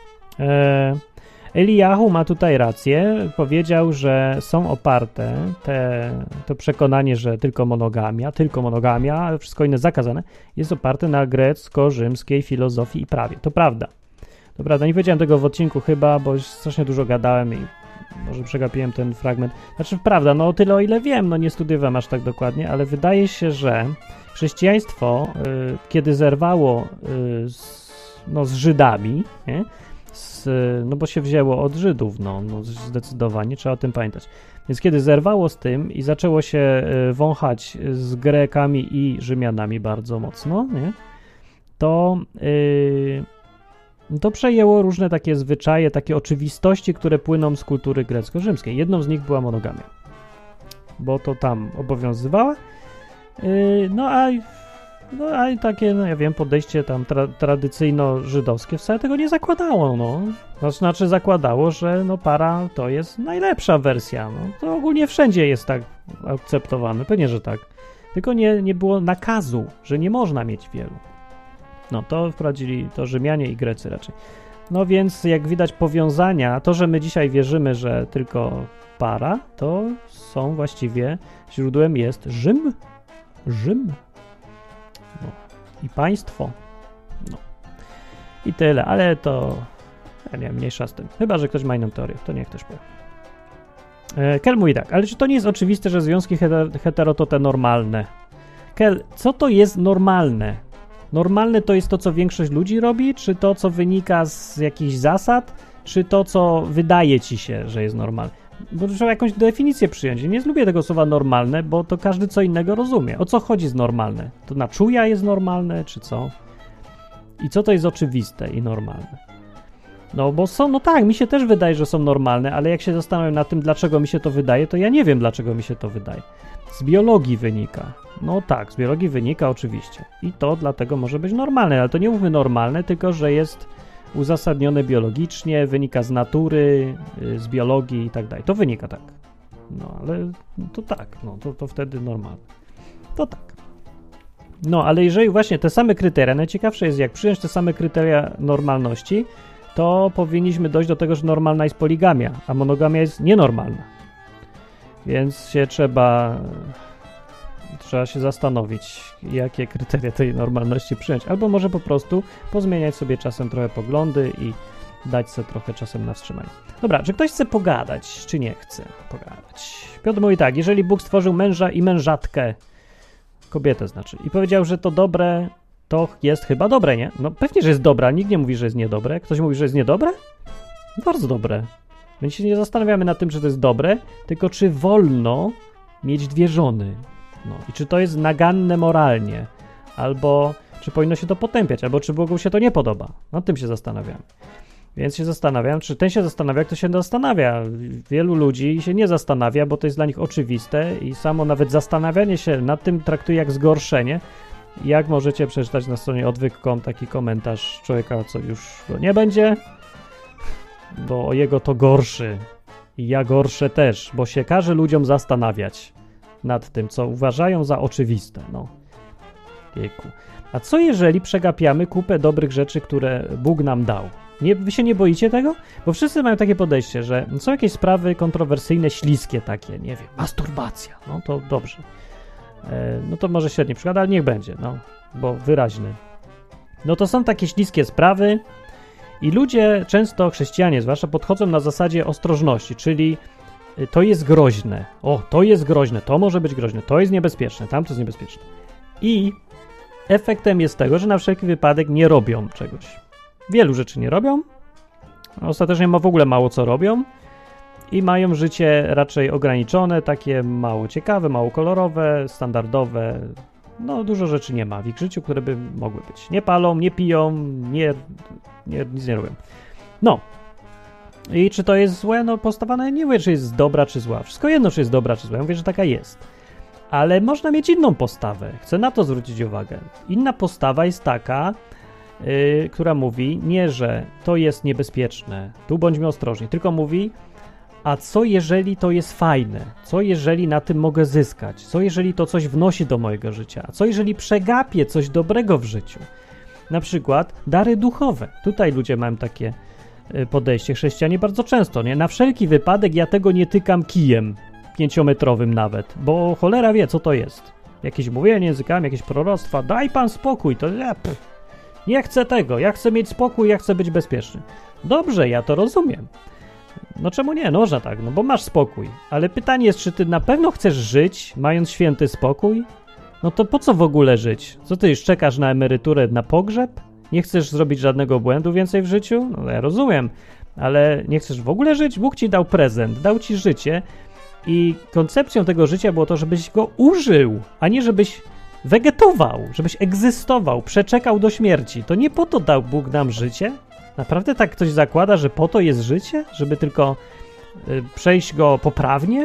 Speaker 1: Eliyahu ma tutaj rację. Powiedział, że są oparte to przekonanie, że tylko monogamia, a wszystko inne zakazane, jest oparte na grecko-rzymskiej filozofii i prawie. To prawda. Nie powiedziałem tego w odcinku chyba, bo już strasznie dużo gadałem i może przegapiłem ten fragment. Znaczy, prawda, o tyle o ile wiem, nie studiowałem aż tak dokładnie, ale wydaje się, że chrześcijaństwo, kiedy zerwało z Żydami, nie? Bo się wzięło od Żydów, zdecydowanie, trzeba o tym pamiętać. Więc kiedy zerwało z tym i zaczęło się wąchać z Grekami i Rzymianami bardzo mocno, nie? To przejęło różne takie zwyczaje, takie oczywistości, które płyną z kultury grecko-rzymskiej. Jedną z nich była monogamia, bo to tam obowiązywała. A takie, ja wiem, podejście tam tradycyjno-żydowskie wcale tego nie zakładało, Znaczy zakładało, że para to jest najlepsza wersja, To ogólnie wszędzie jest tak akceptowane, pewnie, że tak. Tylko nie było nakazu, że nie można mieć wielu. To wprowadzili to Rzymianie i Grecy raczej. Więc jak widać powiązania, to, że my dzisiaj wierzymy, że tylko para, to są właściwie, źródłem jest Rzym. I państwo. I tyle, ale to mniejsza z tym. Chyba że ktoś ma inną teorię, to niech ktoś powie. Kel mówi tak, ale czy to nie jest oczywiste, że związki hetero to te normalne? Kel, co to jest normalne? Normalne to jest to, co większość ludzi robi, czy to, co wynika z jakichś zasad, czy to, co wydaje ci się, że jest normalne? Bo trzeba jakąś definicję przyjąć. Nie lubię tego słowa normalne, bo to każdy co innego rozumie. O co chodzi z normalne? To na czuja jest normalne, czy co? I co to jest oczywiste i normalne? Bo są, tak, mi się też wydaje, że są normalne, ale jak się zastanawiam nad tym, dlaczego mi się to wydaje, to ja nie wiem, dlaczego mi się to wydaje. Z biologii wynika. Tak, z biologii wynika oczywiście. I to dlatego może być normalne, ale to nie mówmy normalne, tylko że jest uzasadnione biologicznie, wynika z natury, z biologii i tak dalej. To wynika tak. Ale to tak, to wtedy normalne. To tak. Ale jeżeli właśnie te same kryteria, najciekawsze jest, jak przyjąć te same kryteria normalności, to powinniśmy dojść do tego, że normalna jest poligamia, a monogamia jest nienormalna. Więc trzeba się zastanowić, jakie kryteria tej normalności przyjąć. Albo może po prostu pozmieniać sobie czasem trochę poglądy i dać sobie trochę czasem na wstrzymanie. Dobra, czy ktoś chce pogadać, czy nie chce pogadać? Piotr mówi tak, jeżeli Bóg stworzył męża i mężatkę, kobietę znaczy, i powiedział, że to dobre, to jest chyba dobre, nie? No pewnie, że jest dobre, nikt nie mówi, że jest niedobre. Ktoś mówi, że jest niedobre? Bardzo dobre. My się nie zastanawiamy nad tym, czy to jest dobre, tylko czy wolno mieć 2 żony. No i czy to jest naganne moralnie, albo czy powinno się to potępiać, albo czy Bogu się to nie podoba. Nad tym się zastanawiamy. Więc się zastanawiam, czy ten się zastanawia, kto się zastanawia. Wielu ludzi się nie zastanawia, bo to jest dla nich oczywiste i samo nawet zastanawianie się nad tym traktuje jak zgorszenie. Jak możecie przeczytać na stronie odwyk.com taki komentarz człowieka, co już go nie będzie, bo o jego to gorszy i ja gorsze też, bo się każe ludziom zastanawiać nad tym, co uważają za oczywiste. No, jejku. A co jeżeli przegapiamy kupę dobrych rzeczy, które Bóg nam dał? Wy się nie boicie tego? Bo wszyscy mają takie podejście, że są jakieś sprawy kontrowersyjne, śliskie takie, nie wiem, masturbacja, no to dobrze. No to może średni przykład, ale niech będzie, no, bo wyraźny. No to są takie śliskie sprawy i ludzie, często chrześcijanie zwłaszcza, podchodzą na zasadzie ostrożności, czyli to jest groźne, to jest groźne, to może być groźne, to jest niebezpieczne, tamto jest niebezpieczne. I efektem jest tego, że na wszelki wypadek nie robią czegoś. Wielu rzeczy nie robią, ostatecznie w ogóle mało co robią i mają życie raczej ograniczone, takie mało ciekawe, mało kolorowe, standardowe. No dużo rzeczy nie ma w ich życiu, które by mogły być. Nie palą, nie piją, nic nie robią. No. I czy to jest złe? No postawa nie mówię, czy jest dobra, czy zła. Wszystko jedno, czy jest dobra, czy zła. Ja mówię, że taka jest. Ale można mieć inną postawę. Chcę na to zwrócić uwagę. Inna postawa jest taka, która mówi nie, że to jest niebezpieczne, tu bądźmy ostrożni, tylko mówi, a co jeżeli to jest fajne? Co jeżeli na tym mogę zyskać? Co jeżeli to coś wnosi do mojego życia? A co jeżeli przegapię coś dobrego w życiu? Na przykład dary duchowe. Tutaj ludzie mają takie podejście, chrześcijanie bardzo często, nie? Na wszelki wypadek ja tego nie tykam kijem 5-metrowym nawet, bo cholera wie, co to jest. Jakieś mówienie językami, jakieś proroctwa, daj pan spokój, to nie chcę tego, ja chcę mieć spokój, ja chcę być bezpieczny. Dobrze, ja to rozumiem. No czemu nie? No można tak, no bo masz spokój. Ale pytanie jest, czy ty na pewno chcesz żyć, mając święty spokój? No to po co w ogóle żyć? Co ty już czekasz na emeryturę, na pogrzeb? Nie chcesz zrobić żadnego błędu więcej w życiu? No ja rozumiem, ale nie chcesz w ogóle żyć? Bóg ci dał prezent, dał ci życie i koncepcją tego życia było to, żebyś go użył, a nie żebyś wegetował, żebyś egzystował, przeczekał do śmierci. To nie po to dał Bóg nam życie? Naprawdę tak ktoś zakłada, że po to jest życie? Żeby tylko przejść go poprawnie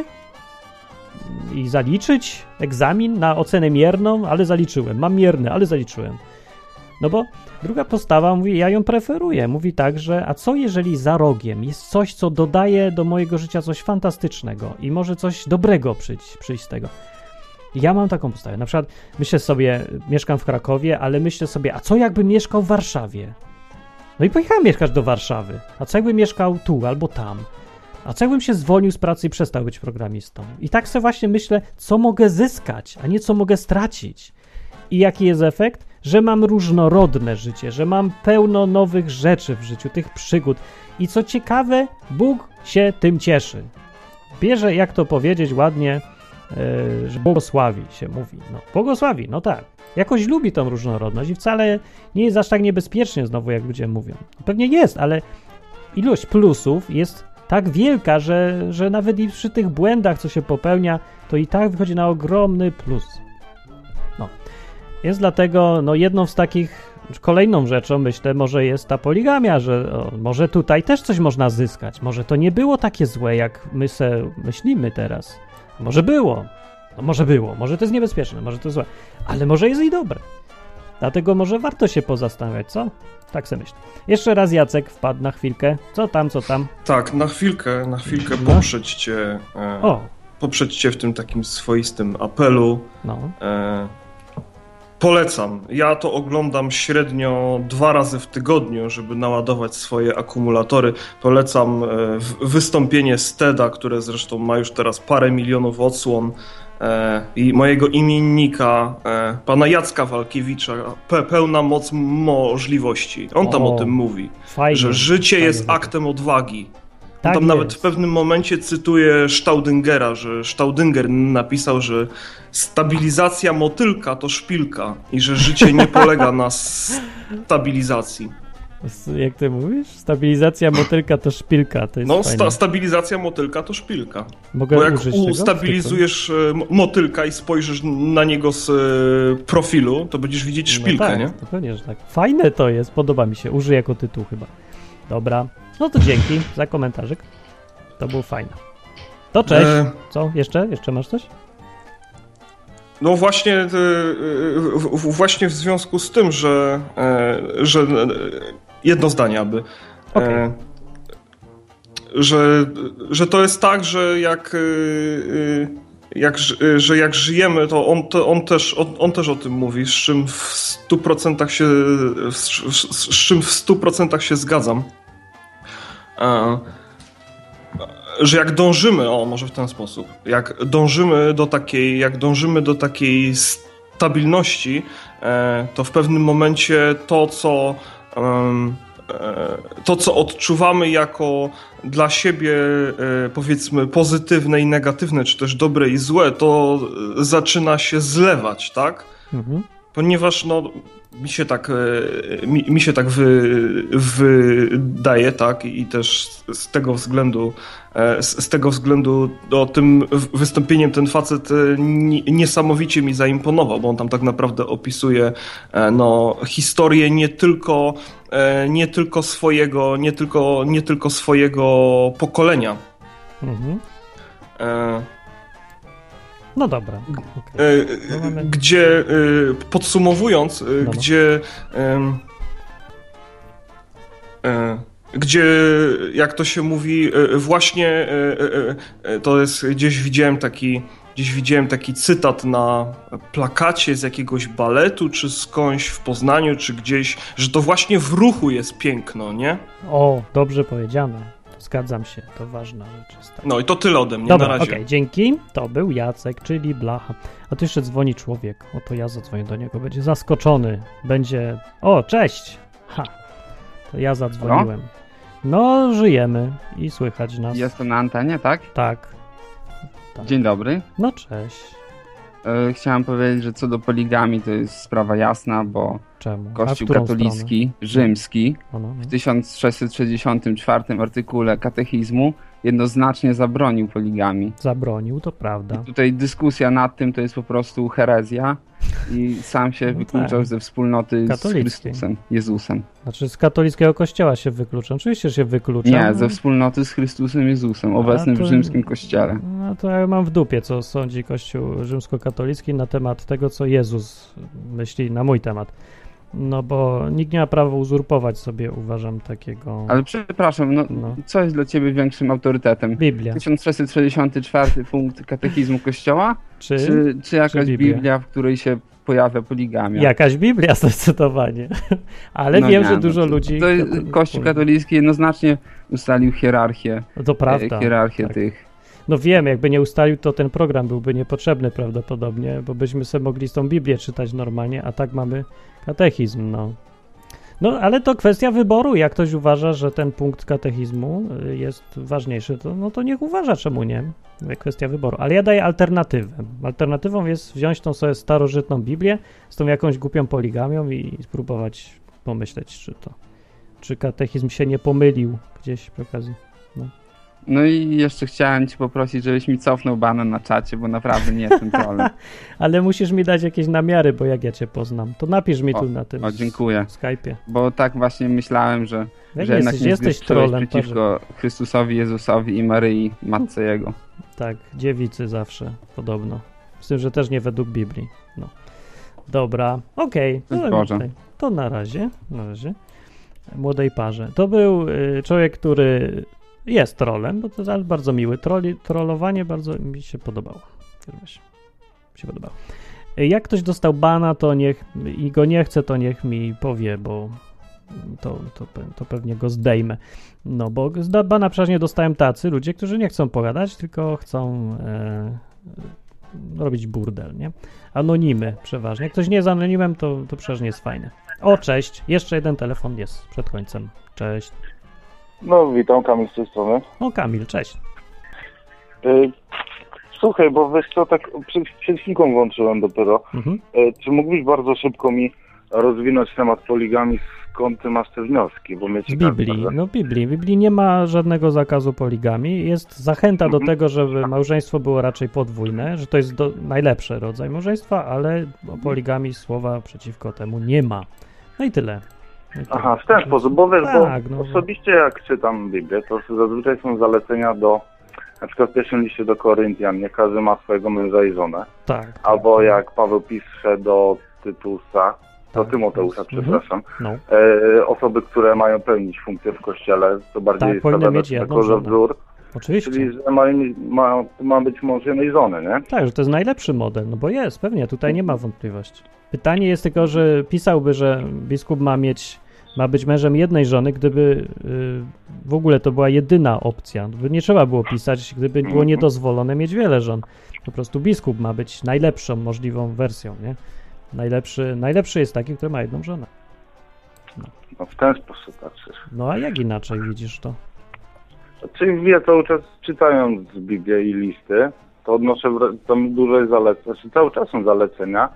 Speaker 1: i zaliczyć egzamin na ocenę mierną, ale zaliczyłem. Mam mierne, ale zaliczyłem. No bo druga postawa mówi, ja ją preferuję. Mówi tak, że a co jeżeli za rogiem jest coś, co dodaje do mojego życia coś fantastycznego i może coś dobrego przyjść z tego. Ja mam taką postawę. Na przykład myślę sobie, mieszkam w Krakowie, ale myślę sobie, a co jakbym mieszkał w Warszawie? No i pojechałem mieszkać do Warszawy. A co jakbym mieszkał tu albo tam? A co jakbym się zwolnił z pracy i przestał być programistą? I tak sobie właśnie myślę, co mogę zyskać, a nie co mogę stracić. I jaki jest efekt? Że mam różnorodne życie, że mam pełno nowych rzeczy w życiu, tych przygód. I co ciekawe, Bóg się tym cieszy. Bierze, jak to powiedzieć ładnie, że błogosławi się mówi. No, błogosławi, no tak. Jakoś lubi tą różnorodność i wcale nie jest aż tak niebezpiecznie znowu, jak ludzie mówią. Pewnie jest, ale ilość plusów jest tak wielka, że nawet i przy tych błędach, co się popełnia, to i tak wychodzi na ogromny plus. No. Więc dlatego, no jedną z takich, kolejną rzeczą, myślę, może jest ta poligamia, że może tutaj też coś można zyskać. Może to nie było takie złe, jak my myślimy teraz. Może było. No może było. Może to jest niebezpieczne, może to jest złe. Ale może jest i dobre. Dlatego może warto się pozastanawiać, co? Tak sobie myślę. Jeszcze raz Jacek wpadł na chwilkę. Co tam?
Speaker 2: Tak, na chwilkę
Speaker 1: no.
Speaker 2: poprzeć cię w tym takim swoistym apelu.
Speaker 1: No.
Speaker 2: Polecam. Ja to oglądam średnio 2 razy w tygodniu, żeby naładować swoje akumulatory. Polecam wystąpienie Steda, które zresztą ma już teraz parę milionów odsłon, i mojego imiennika, pana Jacka Walkiewicza, Pełna moc możliwości. On tam o tym mówi, fajnie, że życie jest aktem odwagi.
Speaker 1: Tak
Speaker 2: tam
Speaker 1: jest.
Speaker 2: nawet w pewnym momencie cytuję Staudingera, że Staudinger napisał, że stabilizacja motylka to szpilka i że życie nie polega na stabilizacji.
Speaker 1: Jak ty mówisz? Stabilizacja motylka to szpilka. To jest
Speaker 2: stabilizacja motylka to szpilka.
Speaker 1: Mogę
Speaker 2: Bo jak
Speaker 1: użyć tego?
Speaker 2: ustabilizujesz motylka i spojrzysz na niego z profilu, to będziesz widzieć szpilkę,
Speaker 1: no tak,
Speaker 2: nie?
Speaker 1: To pewnie, że tak. Fajne to jest, podoba mi się. Użyję jako tytuł chyba. Dobra. No to dzięki za komentarzyk. To było fajne. To cześć. Co? Jeszcze? Jeszcze masz coś?
Speaker 2: No właśnie, właśnie w związku z tym, że jedno zdanie, aby.
Speaker 1: Okay.
Speaker 2: Że to jest tak, że jak żyjemy, to on też o tym mówi, z czym w 100% się zgadzam. Że jak dążymy, może w ten sposób, jak dążymy do takiej stabilności, to w pewnym momencie to, co odczuwamy jako dla siebie, powiedzmy, pozytywne i negatywne, czy też dobre i złe, to zaczyna się zlewać, tak? Mhm. Ponieważ mi się tak wydaje, tak, i też z tego względu tym wystąpieniem ten facet niesamowicie mi zaimponował, bo on tam tak naprawdę opisuje historię nie tylko swojego pokolenia. Mhm.
Speaker 1: No dobra.
Speaker 2: Okay. Gdzie, podsumowując, gdzie, jak to się mówi, właśnie to jest, gdzieś widziałem taki cytat na plakacie z jakiegoś baletu, czy skądś w Poznaniu, czy gdzieś, że to właśnie w ruchu jest piękno, nie?
Speaker 1: O, dobrze powiedziane. Zgadzam się, to ważna rzecz jest.
Speaker 2: No i to tyle ode mnie.
Speaker 1: Dobra,
Speaker 2: na razie.
Speaker 1: Okej, dzięki. To był Jacek, czyli Blacha. A tu jeszcze dzwoni człowiek. Oto ja zadzwonię do niego. Będzie zaskoczony. Będzie... O, cześć! Ha! To ja zadzwoniłem. No, żyjemy i słychać nas.
Speaker 4: Jest to na antenie, tak?
Speaker 1: Tak.
Speaker 4: Dzień dobry.
Speaker 1: No, cześć.
Speaker 4: Chciałem powiedzieć, że co do poligami to jest sprawa jasna, bo
Speaker 1: Czemu?
Speaker 4: Kościół katolicki, rzymski w 1664 artykule katechizmu jednoznacznie zabronił poligami.
Speaker 1: Zabronił, to prawda.
Speaker 4: I tutaj dyskusja nad tym to jest po prostu herezja i sam się wykluczał ze wspólnoty z Chrystusem, Jezusem.
Speaker 1: Znaczy z katolickiego kościoła się wyklucza. Oczywiście, że się wyklucza.
Speaker 4: Nie, ze wspólnoty z Chrystusem Jezusem, obecnym w rzymskim kościele.
Speaker 1: No to ja mam w dupie, co sądzi Kościół rzymskokatolicki na temat tego, co Jezus myśli na mój temat. No bo nikt nie ma prawa uzurpować sobie, uważam, takiego...
Speaker 4: Ale przepraszam, co jest dla ciebie większym autorytetem?
Speaker 1: Biblia.
Speaker 4: 1664 punkt katechizmu Kościoła? Czy jakaś Biblia, w której się pojawia poligamia?
Speaker 1: Jakaś Biblia zdecydowanie. Ale wiem, że dużo ludzi...
Speaker 4: Kościół katolicki jednoznacznie ustalił hierarchię.
Speaker 1: To prawda.
Speaker 4: Hierarchię tych...
Speaker 1: No wiem, jakby nie ustalił, to ten program byłby niepotrzebny prawdopodobnie, bo byśmy sobie mogli z tą Biblię czytać normalnie, a tak mamy katechizm, No, ale to kwestia wyboru. Jak ktoś uważa, że ten punkt katechizmu jest ważniejszy, to niech uważa, czemu nie. Kwestia wyboru. Ale ja daję alternatywę. Alternatywą jest wziąć tą sobie starożytną Biblię z tą jakąś głupią poligamią i spróbować pomyśleć, czy katechizm się nie pomylił gdzieś przy okazji.
Speaker 4: No i jeszcze chciałem cię poprosić, żebyś mi cofnął banę na czacie, bo naprawdę nie jestem trolem.
Speaker 1: Ale musisz mi dać jakieś namiary, bo jak ja cię poznam, to napisz mi tu na tym
Speaker 4: dziękuję.
Speaker 1: Skype'ie.
Speaker 4: Bo tak właśnie myślałem, że jednak
Speaker 1: jesteś trolem
Speaker 4: przeciwko Chrystusowi, Jezusowi i Maryi, Matce Jego.
Speaker 1: Tak, dziewicy zawsze, podobno. Z tym, że też nie według Biblii. No. Dobra, okej. To na razie. Młodej parze. To był człowiek, który... Jest trolem, bo to jest bardzo miły. Trollowanie bardzo mi się podobało. Jak ktoś dostał bana, to i go nie chce, to niech mi powie, bo to pewnie go zdejmę. No, bo bana przeważnie dostałem tacy ludzie, którzy nie chcą pogadać, tylko chcą robić burdel, nie? Anonimy przeważnie. Jak ktoś nie jest anonimem, to przeważnie jest fajne. O, cześć. Jeszcze jeden telefon jest przed końcem. Cześć.
Speaker 5: No, witam, Kamil z tej strony.
Speaker 1: O, Kamil, cześć.
Speaker 5: Słuchaj, bo wiesz co, tak przed chwilką włączyłem dopiero. Czy mógłbyś bardzo szybko mi rozwinąć temat poligami, skąd ty masz te wnioski? Bo mnie ciekawi.
Speaker 1: W Biblii nie ma żadnego zakazu poligami. Jest zachęta do tego, żeby małżeństwo było raczej podwójne, że to jest najlepszy rodzaj małżeństwa, ale poligami słowa przeciwko temu nie ma. No i tyle.
Speaker 5: Aha, w ten sposób, bo wiesz, bo osobiście jak czytam Biblię, to zazwyczaj są zalecenia do, na przykład w pierwszym liście do Koryntian, nie każdy ma swojego męża i żonę.
Speaker 1: Tak.
Speaker 5: Albo jak Paweł pisze do Tymoteusza, przepraszam, osoby, które mają pełnić funkcję w kościele, to bardziej
Speaker 1: stawiane jako wzór. Oczywiście.
Speaker 5: Czyli, że ma być mąż jednej żony, nie?
Speaker 1: Tak, że to jest najlepszy model, no bo jest, pewnie, tutaj nie ma wątpliwości. Pytanie jest tylko, że pisałby, że biskup ma być mężem jednej żony, gdyby w ogóle to była jedyna opcja. By nie trzeba było pisać, gdyby było niedozwolone mieć wiele żon. Po prostu biskup ma być najlepszą możliwą wersją, nie? Najlepszy jest taki, który ma jedną żonę.
Speaker 5: No w ten sposób patrzysz.
Speaker 1: No a jak inaczej widzisz to?
Speaker 5: Czyli ja cały czas czytając Biblię i listy, to odnoszę tam dużo zaleceń, cały czas są zalecenia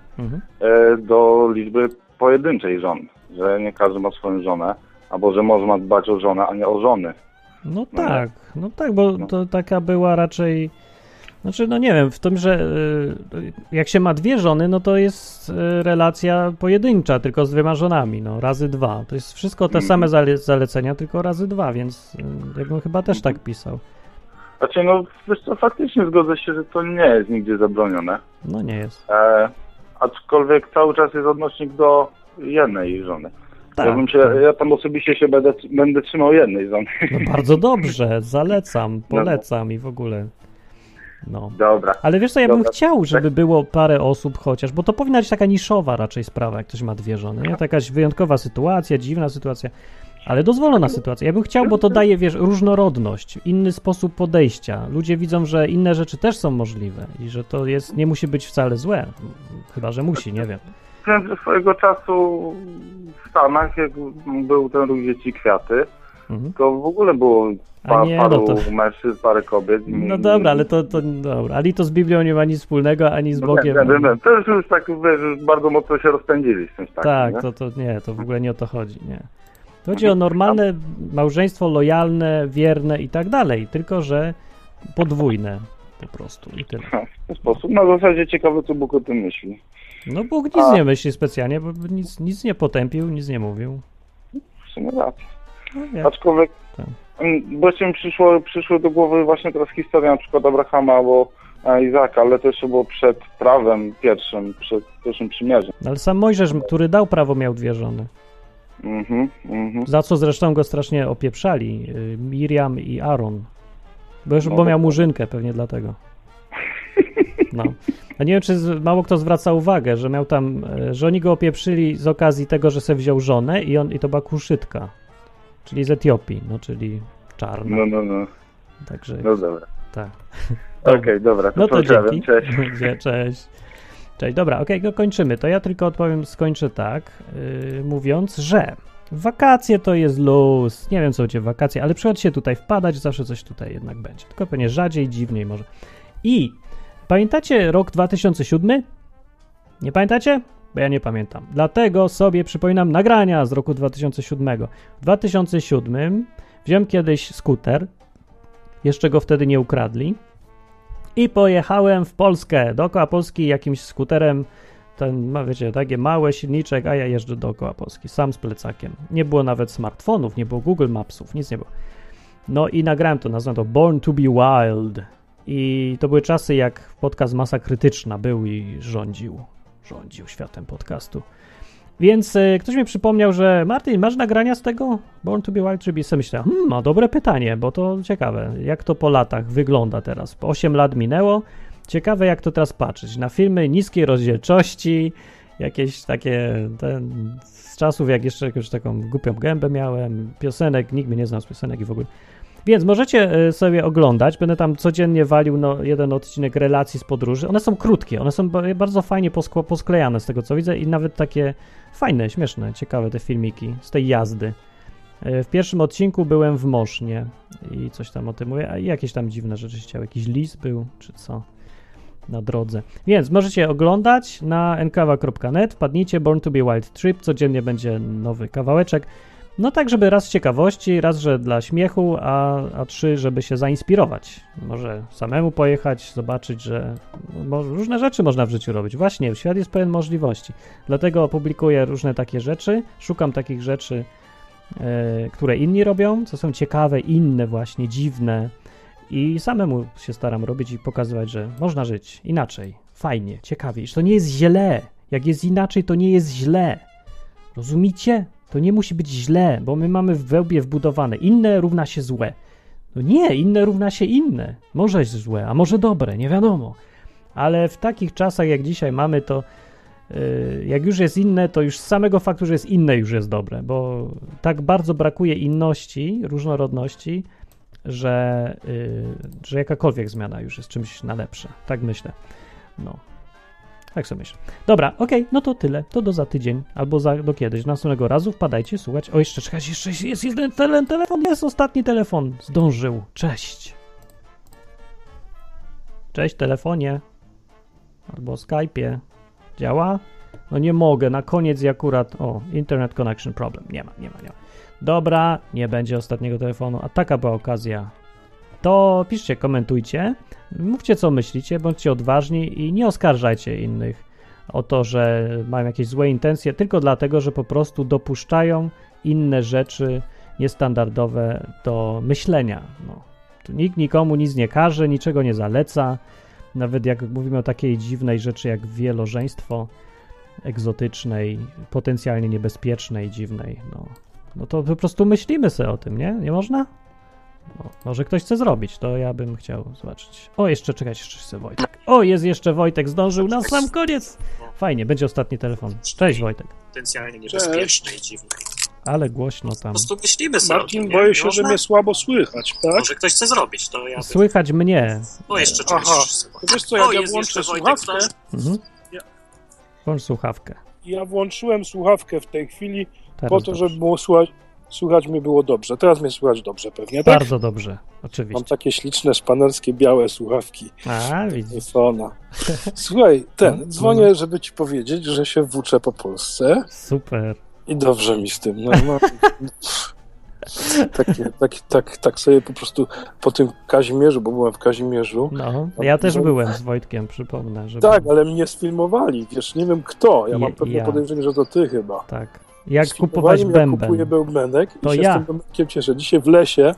Speaker 5: do liczby pojedynczej żon, że nie każdy ma swoją żonę, albo że mąż ma dbać o żonę, a nie o żony.
Speaker 1: No tak, bo to taka była raczej, znaczy no nie wiem, w tym, że jak się ma dwie żony, no to jest relacja pojedyncza, tylko z dwiema żonami, no razy dwa. To jest wszystko te same zalecenia, tylko razy dwa, więc ja bym chyba też tak pisał.
Speaker 5: Znaczy, no wiesz co, faktycznie zgodzę się, że to nie jest nigdzie zabronione.
Speaker 1: No nie jest.
Speaker 5: Aczkolwiek cały czas jest odnośnik do jednej żony.
Speaker 1: Tak,
Speaker 5: ja tam osobiście się będę trzymał jednej żony.
Speaker 1: No bardzo dobrze, polecam i w ogóle. No.
Speaker 5: Dobra.
Speaker 1: Ale wiesz co, ja bym chciał, żeby było parę osób chociaż, bo to powinna być taka niszowa raczej sprawa, jak ktoś ma dwie żony, nie? To jakaś wyjątkowa sytuacja, dziwna sytuacja, ale dozwolona sytuacja. Ja bym chciał, bo to daje, wiesz, różnorodność, inny sposób podejścia. Ludzie widzą, że inne rzeczy też są możliwe i że to nie musi być wcale złe. Chyba że musi, nie wiem.
Speaker 5: Swojego czasu w Stanach, jak był ten ruch Dzieci Kwiaty, to w ogóle było paru mężczyzn, parę kobiet.
Speaker 1: No dobra, ale to dobra. Ale to z Biblią nie ma nic wspólnego, ani z Bogiem.
Speaker 5: Nie. To już tak, wiesz, bardzo mocno się rozpędzili z czymś takim.
Speaker 1: Tak, to w ogóle nie o to chodzi, nie. Chodzi o normalne małżeństwo, lojalne, wierne i tak dalej, tylko że podwójne po prostu i tyle.
Speaker 5: W ten sposób. Na zasadzie ciekawe, co Bóg o tym myśli.
Speaker 1: No Bóg nic nie myśli specjalnie, bo nic nie potępił, nic nie mówił.
Speaker 5: W sumie racja. No, aczkolwiek właśnie przyszło do głowy właśnie teraz historia na przykład Abrahama albo Izaka, ale to jeszcze było przed prawem pierwszym, przed pierwszym przymierzem.
Speaker 1: Ale sam Mojżesz, który dał prawo, miał dwie żony. Za co zresztą go strasznie opieprzali Miriam i Aaron. Bo miał murzynkę, pewnie dlatego. No. A nie wiem, czy mało kto zwraca uwagę, że miał tam, że oni go opieprzyli z okazji tego, że sobie wziął żonę i to była Kuszytka, czyli z Etiopii, no czyli czarna.
Speaker 5: No.
Speaker 1: Także
Speaker 5: no dobra.
Speaker 1: Tak.
Speaker 5: Okej, dobra.
Speaker 1: No to dzięki.
Speaker 5: Cześć.
Speaker 1: Cześć, dobra, kończymy. To ja tylko skończę tak, mówiąc, że wakacje to jest luz. Nie wiem, co będzie w wakacje, ale przychodźcie tutaj wpadać, zawsze coś tutaj jednak będzie. Tylko pewnie rzadziej, dziwniej może. I pamiętacie rok 2007? Nie pamiętacie? Bo ja nie pamiętam. Dlatego sobie przypominam nagrania z roku 2007. W 2007 wziąłem kiedyś skuter, jeszcze go wtedy nie ukradli, i pojechałem w Polskę, dookoła Polski jakimś skuterem. Ten ma, wiecie, takie małe silniczek, a ja jeżdżę dookoła Polski, sam z plecakiem. Nie było nawet smartfonów, nie było Google Mapsów, nic nie było. No i nagrałem to, nazwałem to Born to be Wild. I to były czasy, jak podcast Masa Krytyczna był i rządził światem podcastu. Więc ktoś mi przypomniał, że Martin, masz nagrania z tego Born to be Wild? Czyli sobie myślałem, ma dobre pytanie, bo to ciekawe, jak to po latach wygląda teraz. Po 8 lat minęło, ciekawe jak to teraz patrzeć. Na filmy niskiej rozdzielczości, jakieś takie z czasów, jak jeszcze jakąś taką głupią gębę miałem, piosenek, nikt mnie nie znał z piosenek i w ogóle. Więc możecie sobie oglądać, będę tam codziennie walił jeden odcinek relacji z podróży. One są krótkie, one są bardzo fajnie posklejane z tego co widzę i nawet takie fajne, śmieszne, ciekawe te filmiki z tej jazdy. W pierwszym odcinku byłem w Mosznie i coś tam o tym mówię, a jakieś tam dziwne rzeczy się działy. Jakiś lis był, czy co, na drodze. Więc możecie oglądać na enkawa.net, wpadnijcie, Born to be Wild Trip, codziennie będzie nowy kawałeczek. No tak, żeby raz z ciekawości, raz, że dla śmiechu, a trzy, żeby się zainspirować. Może samemu pojechać, zobaczyć, że różne rzeczy można w życiu robić. Właśnie, świat jest pełen możliwości. Dlatego publikuję różne takie rzeczy, szukam takich rzeczy, które inni robią, co są ciekawe, inne właśnie, dziwne i samemu się staram robić i pokazywać, że można żyć inaczej, fajnie, ciekawie, że to nie jest źle. Jak jest inaczej, to nie jest źle. Rozumicie? To nie musi być źle, bo my mamy w wełbie wbudowane inne równa się złe. No nie, inne równa się inne. Może jest złe, a może dobre, nie wiadomo. Ale w takich czasach, jak dzisiaj mamy, to jak już jest inne, to już z samego faktu, że jest inne, już jest dobre, bo tak bardzo brakuje inności, różnorodności, że jakakolwiek zmiana już jest czymś na lepsze. Tak myślę. No. Tak sobie myślę. Dobra, okej, no to tyle. To do za tydzień, albo do kiedyś. Następnego razu wpadajcie, słuchać. O, jeszcze czekać, jeszcze jest jeden telefon. Jest ostatni telefon. Zdążył. Cześć. Cześć, telefonie. Albo Skype'ie. Działa? No nie mogę, na koniec i akurat... O, internet connection problem. Nie ma. Dobra, nie będzie ostatniego telefonu, a taka była okazja. To piszcie, komentujcie, mówcie co myślicie, bądźcie odważni i nie oskarżajcie innych o to, że mają jakieś złe intencje, tylko dlatego, że po prostu dopuszczają inne rzeczy niestandardowe do myślenia. No, tu nikt nikomu nic nie każe, niczego nie zaleca, nawet jak mówimy o takiej dziwnej rzeczy jak wielożeństwo, egzotycznej, potencjalnie niebezpiecznej, dziwnej, no to po prostu myślimy sobie o tym, nie? Nie można? No, może ktoś chce zrobić, to ja bym chciał zobaczyć. O, jeszcze chce Wojtek. O, jest jeszcze Wojtek, zdążył na sam koniec. Fajnie, będzie ostatni telefon. Cześć Wojtek.
Speaker 6: Potencjalnie niebezpiecznej i dziwnej.
Speaker 1: Ale głośno tam.
Speaker 6: Po prostu myślimy sobie.
Speaker 7: Marcin, boję się, że mnie słabo słychać, tak?
Speaker 6: Może ktoś chce zrobić, to ja...
Speaker 1: Słychać mnie.
Speaker 6: O, jeszcze czegoś.
Speaker 7: Wiesz co, jak ja włączę słuchawkę...
Speaker 1: Włącz słuchawkę.
Speaker 7: Ja włączyłem słuchawkę w tej chwili po to, żeby było słuchać mnie było dobrze. Teraz mnie słychać dobrze pewnie, tak?
Speaker 1: Bardzo dobrze, oczywiście.
Speaker 7: Mam takie śliczne, szpanerskie, białe słuchawki.
Speaker 1: A, widzisz.
Speaker 7: Słuchaj, dzwonię, żeby ci powiedzieć, że się włóczę po Polsce.
Speaker 1: Super.
Speaker 7: I dobrze mi z tym. Tak sobie po prostu po tym Kazimierzu, bo byłem w Kazimierzu.
Speaker 1: No, ja też byłem z Wojtkiem, przypomnę.
Speaker 7: Tak, ale mnie sfilmowali, wiesz, nie wiem kto. Ja mam pewne podejrzenie, że to ty chyba.
Speaker 1: Tak. Jak kupować bęben.
Speaker 7: Jak kupuję bębenek
Speaker 1: to
Speaker 7: i się z tym bębenkiem cieszę. Dzisiaj w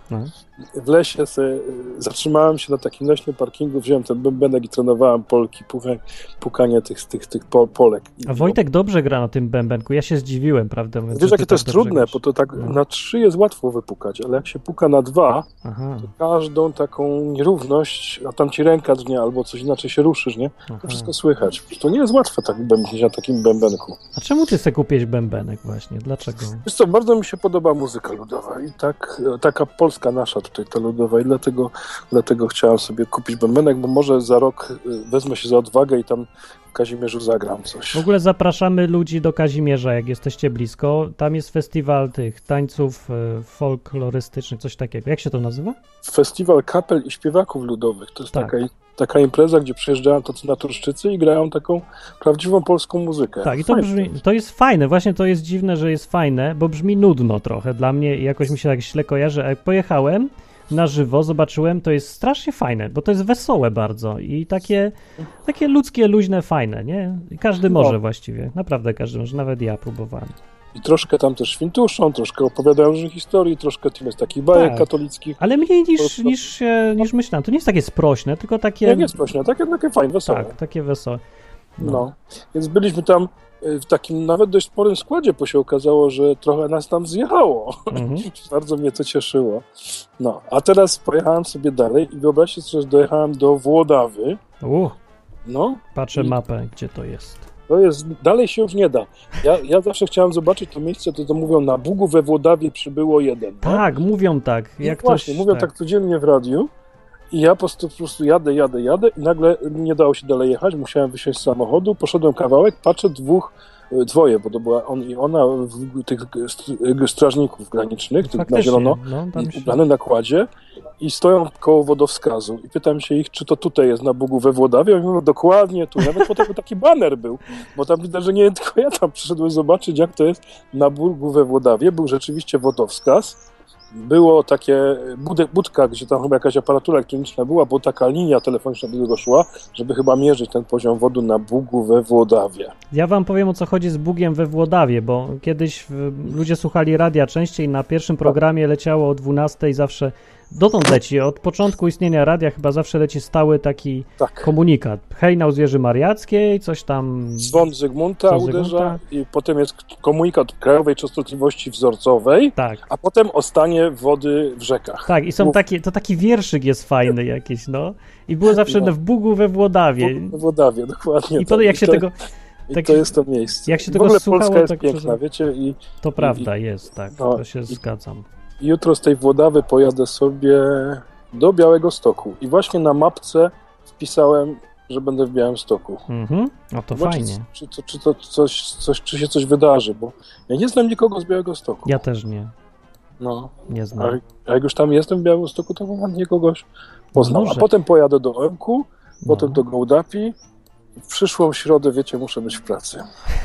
Speaker 7: lesie zatrzymałem się na takim leśnym parkingu, wziąłem ten bębenek i trenowałem Polki, pukanie tych Polek.
Speaker 1: A Wojtek dobrze gra na tym bębenku, ja się zdziwiłem, prawda?
Speaker 7: Wiesz, jakie to jest trudne, bo to tak na 3 jest łatwo wypukać, ale jak się puka na 2, to każdą taką nierówność, a tam ci ręka drgnie albo coś inaczej się ruszysz, nie? To wszystko słychać. To nie jest łatwe tak bębnić na takim bębenku.
Speaker 1: A czemu ty sobie kupiłeś bębenek właśnie? Dlaczego?
Speaker 7: Wiesz co, bardzo mi się podoba muzyka ludowa i taka polska nasza tutaj ta ludowa i dlatego chciałem sobie kupić bębenek, bo może za rok wezmę się za odwagę i tam w Kazimierzu zagram coś.
Speaker 1: W ogóle zapraszamy ludzi do Kazimierza, jak jesteście blisko. Tam jest festiwal tych tańców folklorystycznych, coś takiego. Jak się to nazywa?
Speaker 7: Festiwal kapel i śpiewaków ludowych. To jest taka impreza, gdzie przyjeżdżają tacy naturszczycy i grają taką prawdziwą polską muzykę.
Speaker 1: Tak, i to jest fajne. Właśnie to jest dziwne, że jest fajne, bo brzmi nudno trochę dla mnie i jakoś mi się tak źle kojarzy. A jak pojechałem na żywo, zobaczyłem, to jest strasznie fajne, bo to jest wesołe bardzo i takie ludzkie, luźne, fajne, nie? I każdy może właściwie, naprawdę każdy może, nawet ja próbowałem.
Speaker 7: I troszkę tam też świntuszą, troszkę opowiadają różnych historii, troszkę tam jest takich bajek katolickich.
Speaker 1: Ale mniej niż myślałem. To nie jest takie sprośne, tylko takie...
Speaker 7: Nie jest sprośne, takie fajne, wesołe.
Speaker 1: Tak, takie wesołe.
Speaker 7: No. Więc byliśmy tam w takim nawet dość sporym składzie, bo się okazało, że trochę nas tam zjechało. Bardzo mnie to cieszyło. No, a teraz pojechałem sobie dalej i wyobraźcie sobie, że dojechałem do Włodawy. No.
Speaker 1: Patrzę mapę, gdzie to jest.
Speaker 7: To jest, dalej się już nie da. Ja zawsze chciałem zobaczyć to miejsce, to mówią, na Bugu we Włodawie przybyło 1.
Speaker 1: Tak, no? Mówią tak.
Speaker 7: Mówią tak codziennie w radiu. I ja po prostu jadę i nagle nie dało się dalej jechać, musiałem wysiąść z samochodu, poszedłem kawałek, patrzę, 2 dwoje, bo to była on i ona, tych strażników granicznych, tych na zielono, ubrane na kładzie i stoją koło wodowskazu i pytam się ich, czy to tutaj jest na Bugu we Włodawie. Oni mówią, dokładnie tu, nawet po tego taki baner był, bo tam widać, że nie tylko ja tam przyszedłem zobaczyć, jak to jest na Bugu we Włodawie. Był rzeczywiście wodowskaz. Było takie budka, gdzie tam chyba jakaś aparatura elektroniczna była, bo taka linia telefoniczna do tego szła, żeby chyba mierzyć ten poziom wody na Bugu we Włodawie.
Speaker 1: Ja wam powiem, o co chodzi z Bugiem we Włodawie, bo kiedyś ludzie słuchali radia częściej, na pierwszym programie leciało o 12 zawsze, dotąd leci, od początku istnienia radia chyba zawsze leci stały taki komunikat. Hejnał z Wieży Mariackiej, coś tam...
Speaker 7: Dzwon Zygmunta uderza i potem jest komunikat krajowej częstotliwości wzorcowej, a potem o stanie wody w rzekach.
Speaker 1: Tak, i są taki wierszyk jest fajny jakiś, no. I było zawsze w Bugu we Włodawie.
Speaker 7: We Włodawie, dokładnie.
Speaker 1: I potem jak się tego...
Speaker 7: I to jest to miejsce.
Speaker 1: Jak się tego słuchało,
Speaker 7: Polska jest
Speaker 1: tak
Speaker 7: piękna, wiecie?
Speaker 1: To prawda, jest, tak, to się zgadzam.
Speaker 7: Jutro z tej Włodawy pojadę sobie do Białegostoku i właśnie na mapce wpisałem, że będę w Białymstoku.
Speaker 1: No to fajnie.
Speaker 7: Czy się coś wydarzy, bo ja nie znam nikogo z Białegostoku.
Speaker 1: Ja też nie.
Speaker 7: No.
Speaker 1: Nie znam.
Speaker 7: A jak już tam jestem w Białymstoku, to chętnie kogoś poznam. A potem pojadę do Emku, potem do Gołdapi. W przyszłą środę, wiecie, muszę być w pracy.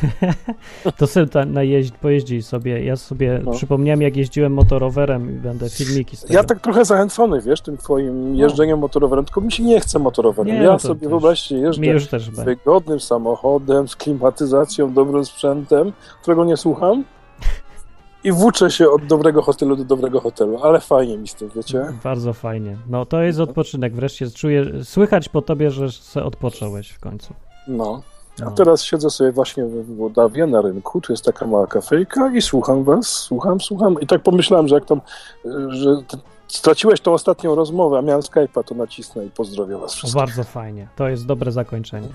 Speaker 1: To sobie pojeździ sobie. Ja sobie przypomniałem, jak jeździłem motorowerem i będę filmiki z tego.
Speaker 7: Ja tak trochę zachęcony, wiesz, tym twoim jeżdżeniem motorowerem, tylko mi się nie chce motorowerem. Ja sobie, wyobraźcie, jeżdżę wygodnym samochodem, z klimatyzacją, dobrym sprzętem, którego nie słucham i włóczę się od dobrego hotelu do dobrego hotelu, ale fajnie mi z tym, wiecie?
Speaker 1: Bardzo fajnie. No to jest odpoczynek, wreszcie słychać po tobie, że se odpocząłeś w końcu.
Speaker 7: No. A teraz siedzę sobie właśnie w Włodawie na rynku, tu jest taka mała kafejka i słucham was, słucham. I tak pomyślałem, że jak tam, że straciłeś tą ostatnią rozmowę, a miałem Skype'a, to nacisnę i pozdrowię was wszystkich.
Speaker 1: Bardzo fajnie. To jest dobre zakończenie.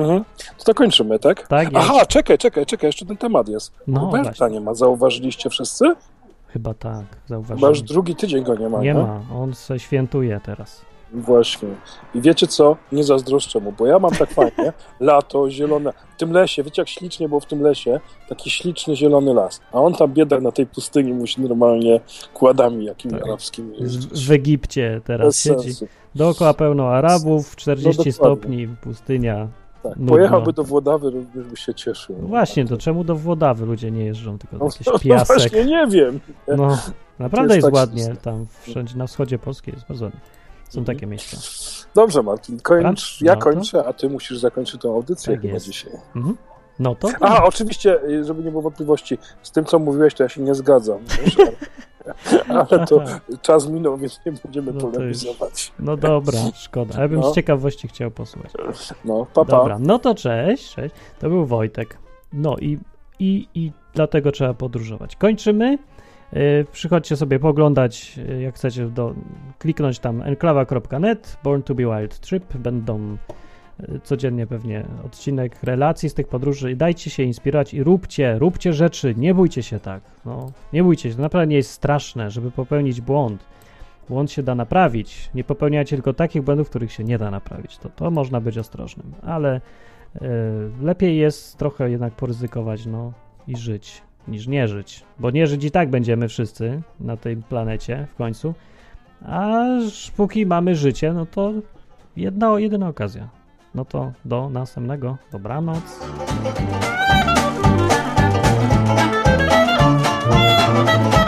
Speaker 7: To kończymy, tak?
Speaker 1: Tak jest.
Speaker 7: Aha, czekaj, jeszcze ten temat jest. Roberta nie ma, zauważyliście wszyscy?
Speaker 1: Chyba tak, zauważyłem.
Speaker 7: Chyba już drugi tydzień go nie ma,
Speaker 1: nie? Ma, on se świętuje teraz.
Speaker 7: Właśnie. I wiecie co? Nie zazdroszczę mu, bo ja mam tak fajnie, lato, zielone, w tym lesie, wiecie jak ślicznie było w tym lesie, taki śliczny, zielony las, a on tam biedak na tej pustyni musi normalnie kładami jakimi arabskimi jeździć.
Speaker 1: W Egipcie teraz siedzi. Dookoła pełno Arabów, 40 stopni, pustynia.
Speaker 7: Tak, pojechałby do Włodawy, również by się cieszył.
Speaker 1: No właśnie, to czemu do Włodawy ludzie nie jeżdżą, tylko do jakiś piasek?
Speaker 7: No właśnie, nie wiem.
Speaker 1: No, naprawdę jest ładnie, tam wszędzie na wschodzie Polski jest bardzo ładnie. Są takie miejsca.
Speaker 7: Dobrze, Martin, ja kończę, a ty musisz zakończyć tę audycję chyba dzisiaj.
Speaker 1: No to...
Speaker 7: Aha, oczywiście, żeby nie było wątpliwości, z tym, co mówiłeś, to ja się nie zgadzam. Wiesz, ale to czas minął, więc nie będziemy polemizować.
Speaker 1: No dobra, szkoda. Ja bym z ciekawości chciał posłuchać.
Speaker 7: No, pa.
Speaker 1: Dobra, no to cześć. To był Wojtek. No i dlatego trzeba podróżować. Kończymy. Przychodźcie sobie poglądać, jak chcecie, kliknąć tam enklawa.net, Born to be Wild Trip, będą codziennie pewnie odcinek relacji z tych podróży i dajcie się inspirować i róbcie rzeczy, nie bójcie się tak, nie bójcie się, to naprawdę nie jest straszne, żeby popełnić błąd się da naprawić, nie popełniajcie tylko takich błędów, których się nie da naprawić, to można być ostrożnym, ale lepiej jest trochę jednak poryzykować, i żyć, niż nie żyć, bo nie żyć i tak będziemy wszyscy na tej planecie w końcu, a póki mamy życie, no to jedyna okazja. No to do następnego. Dobranoc.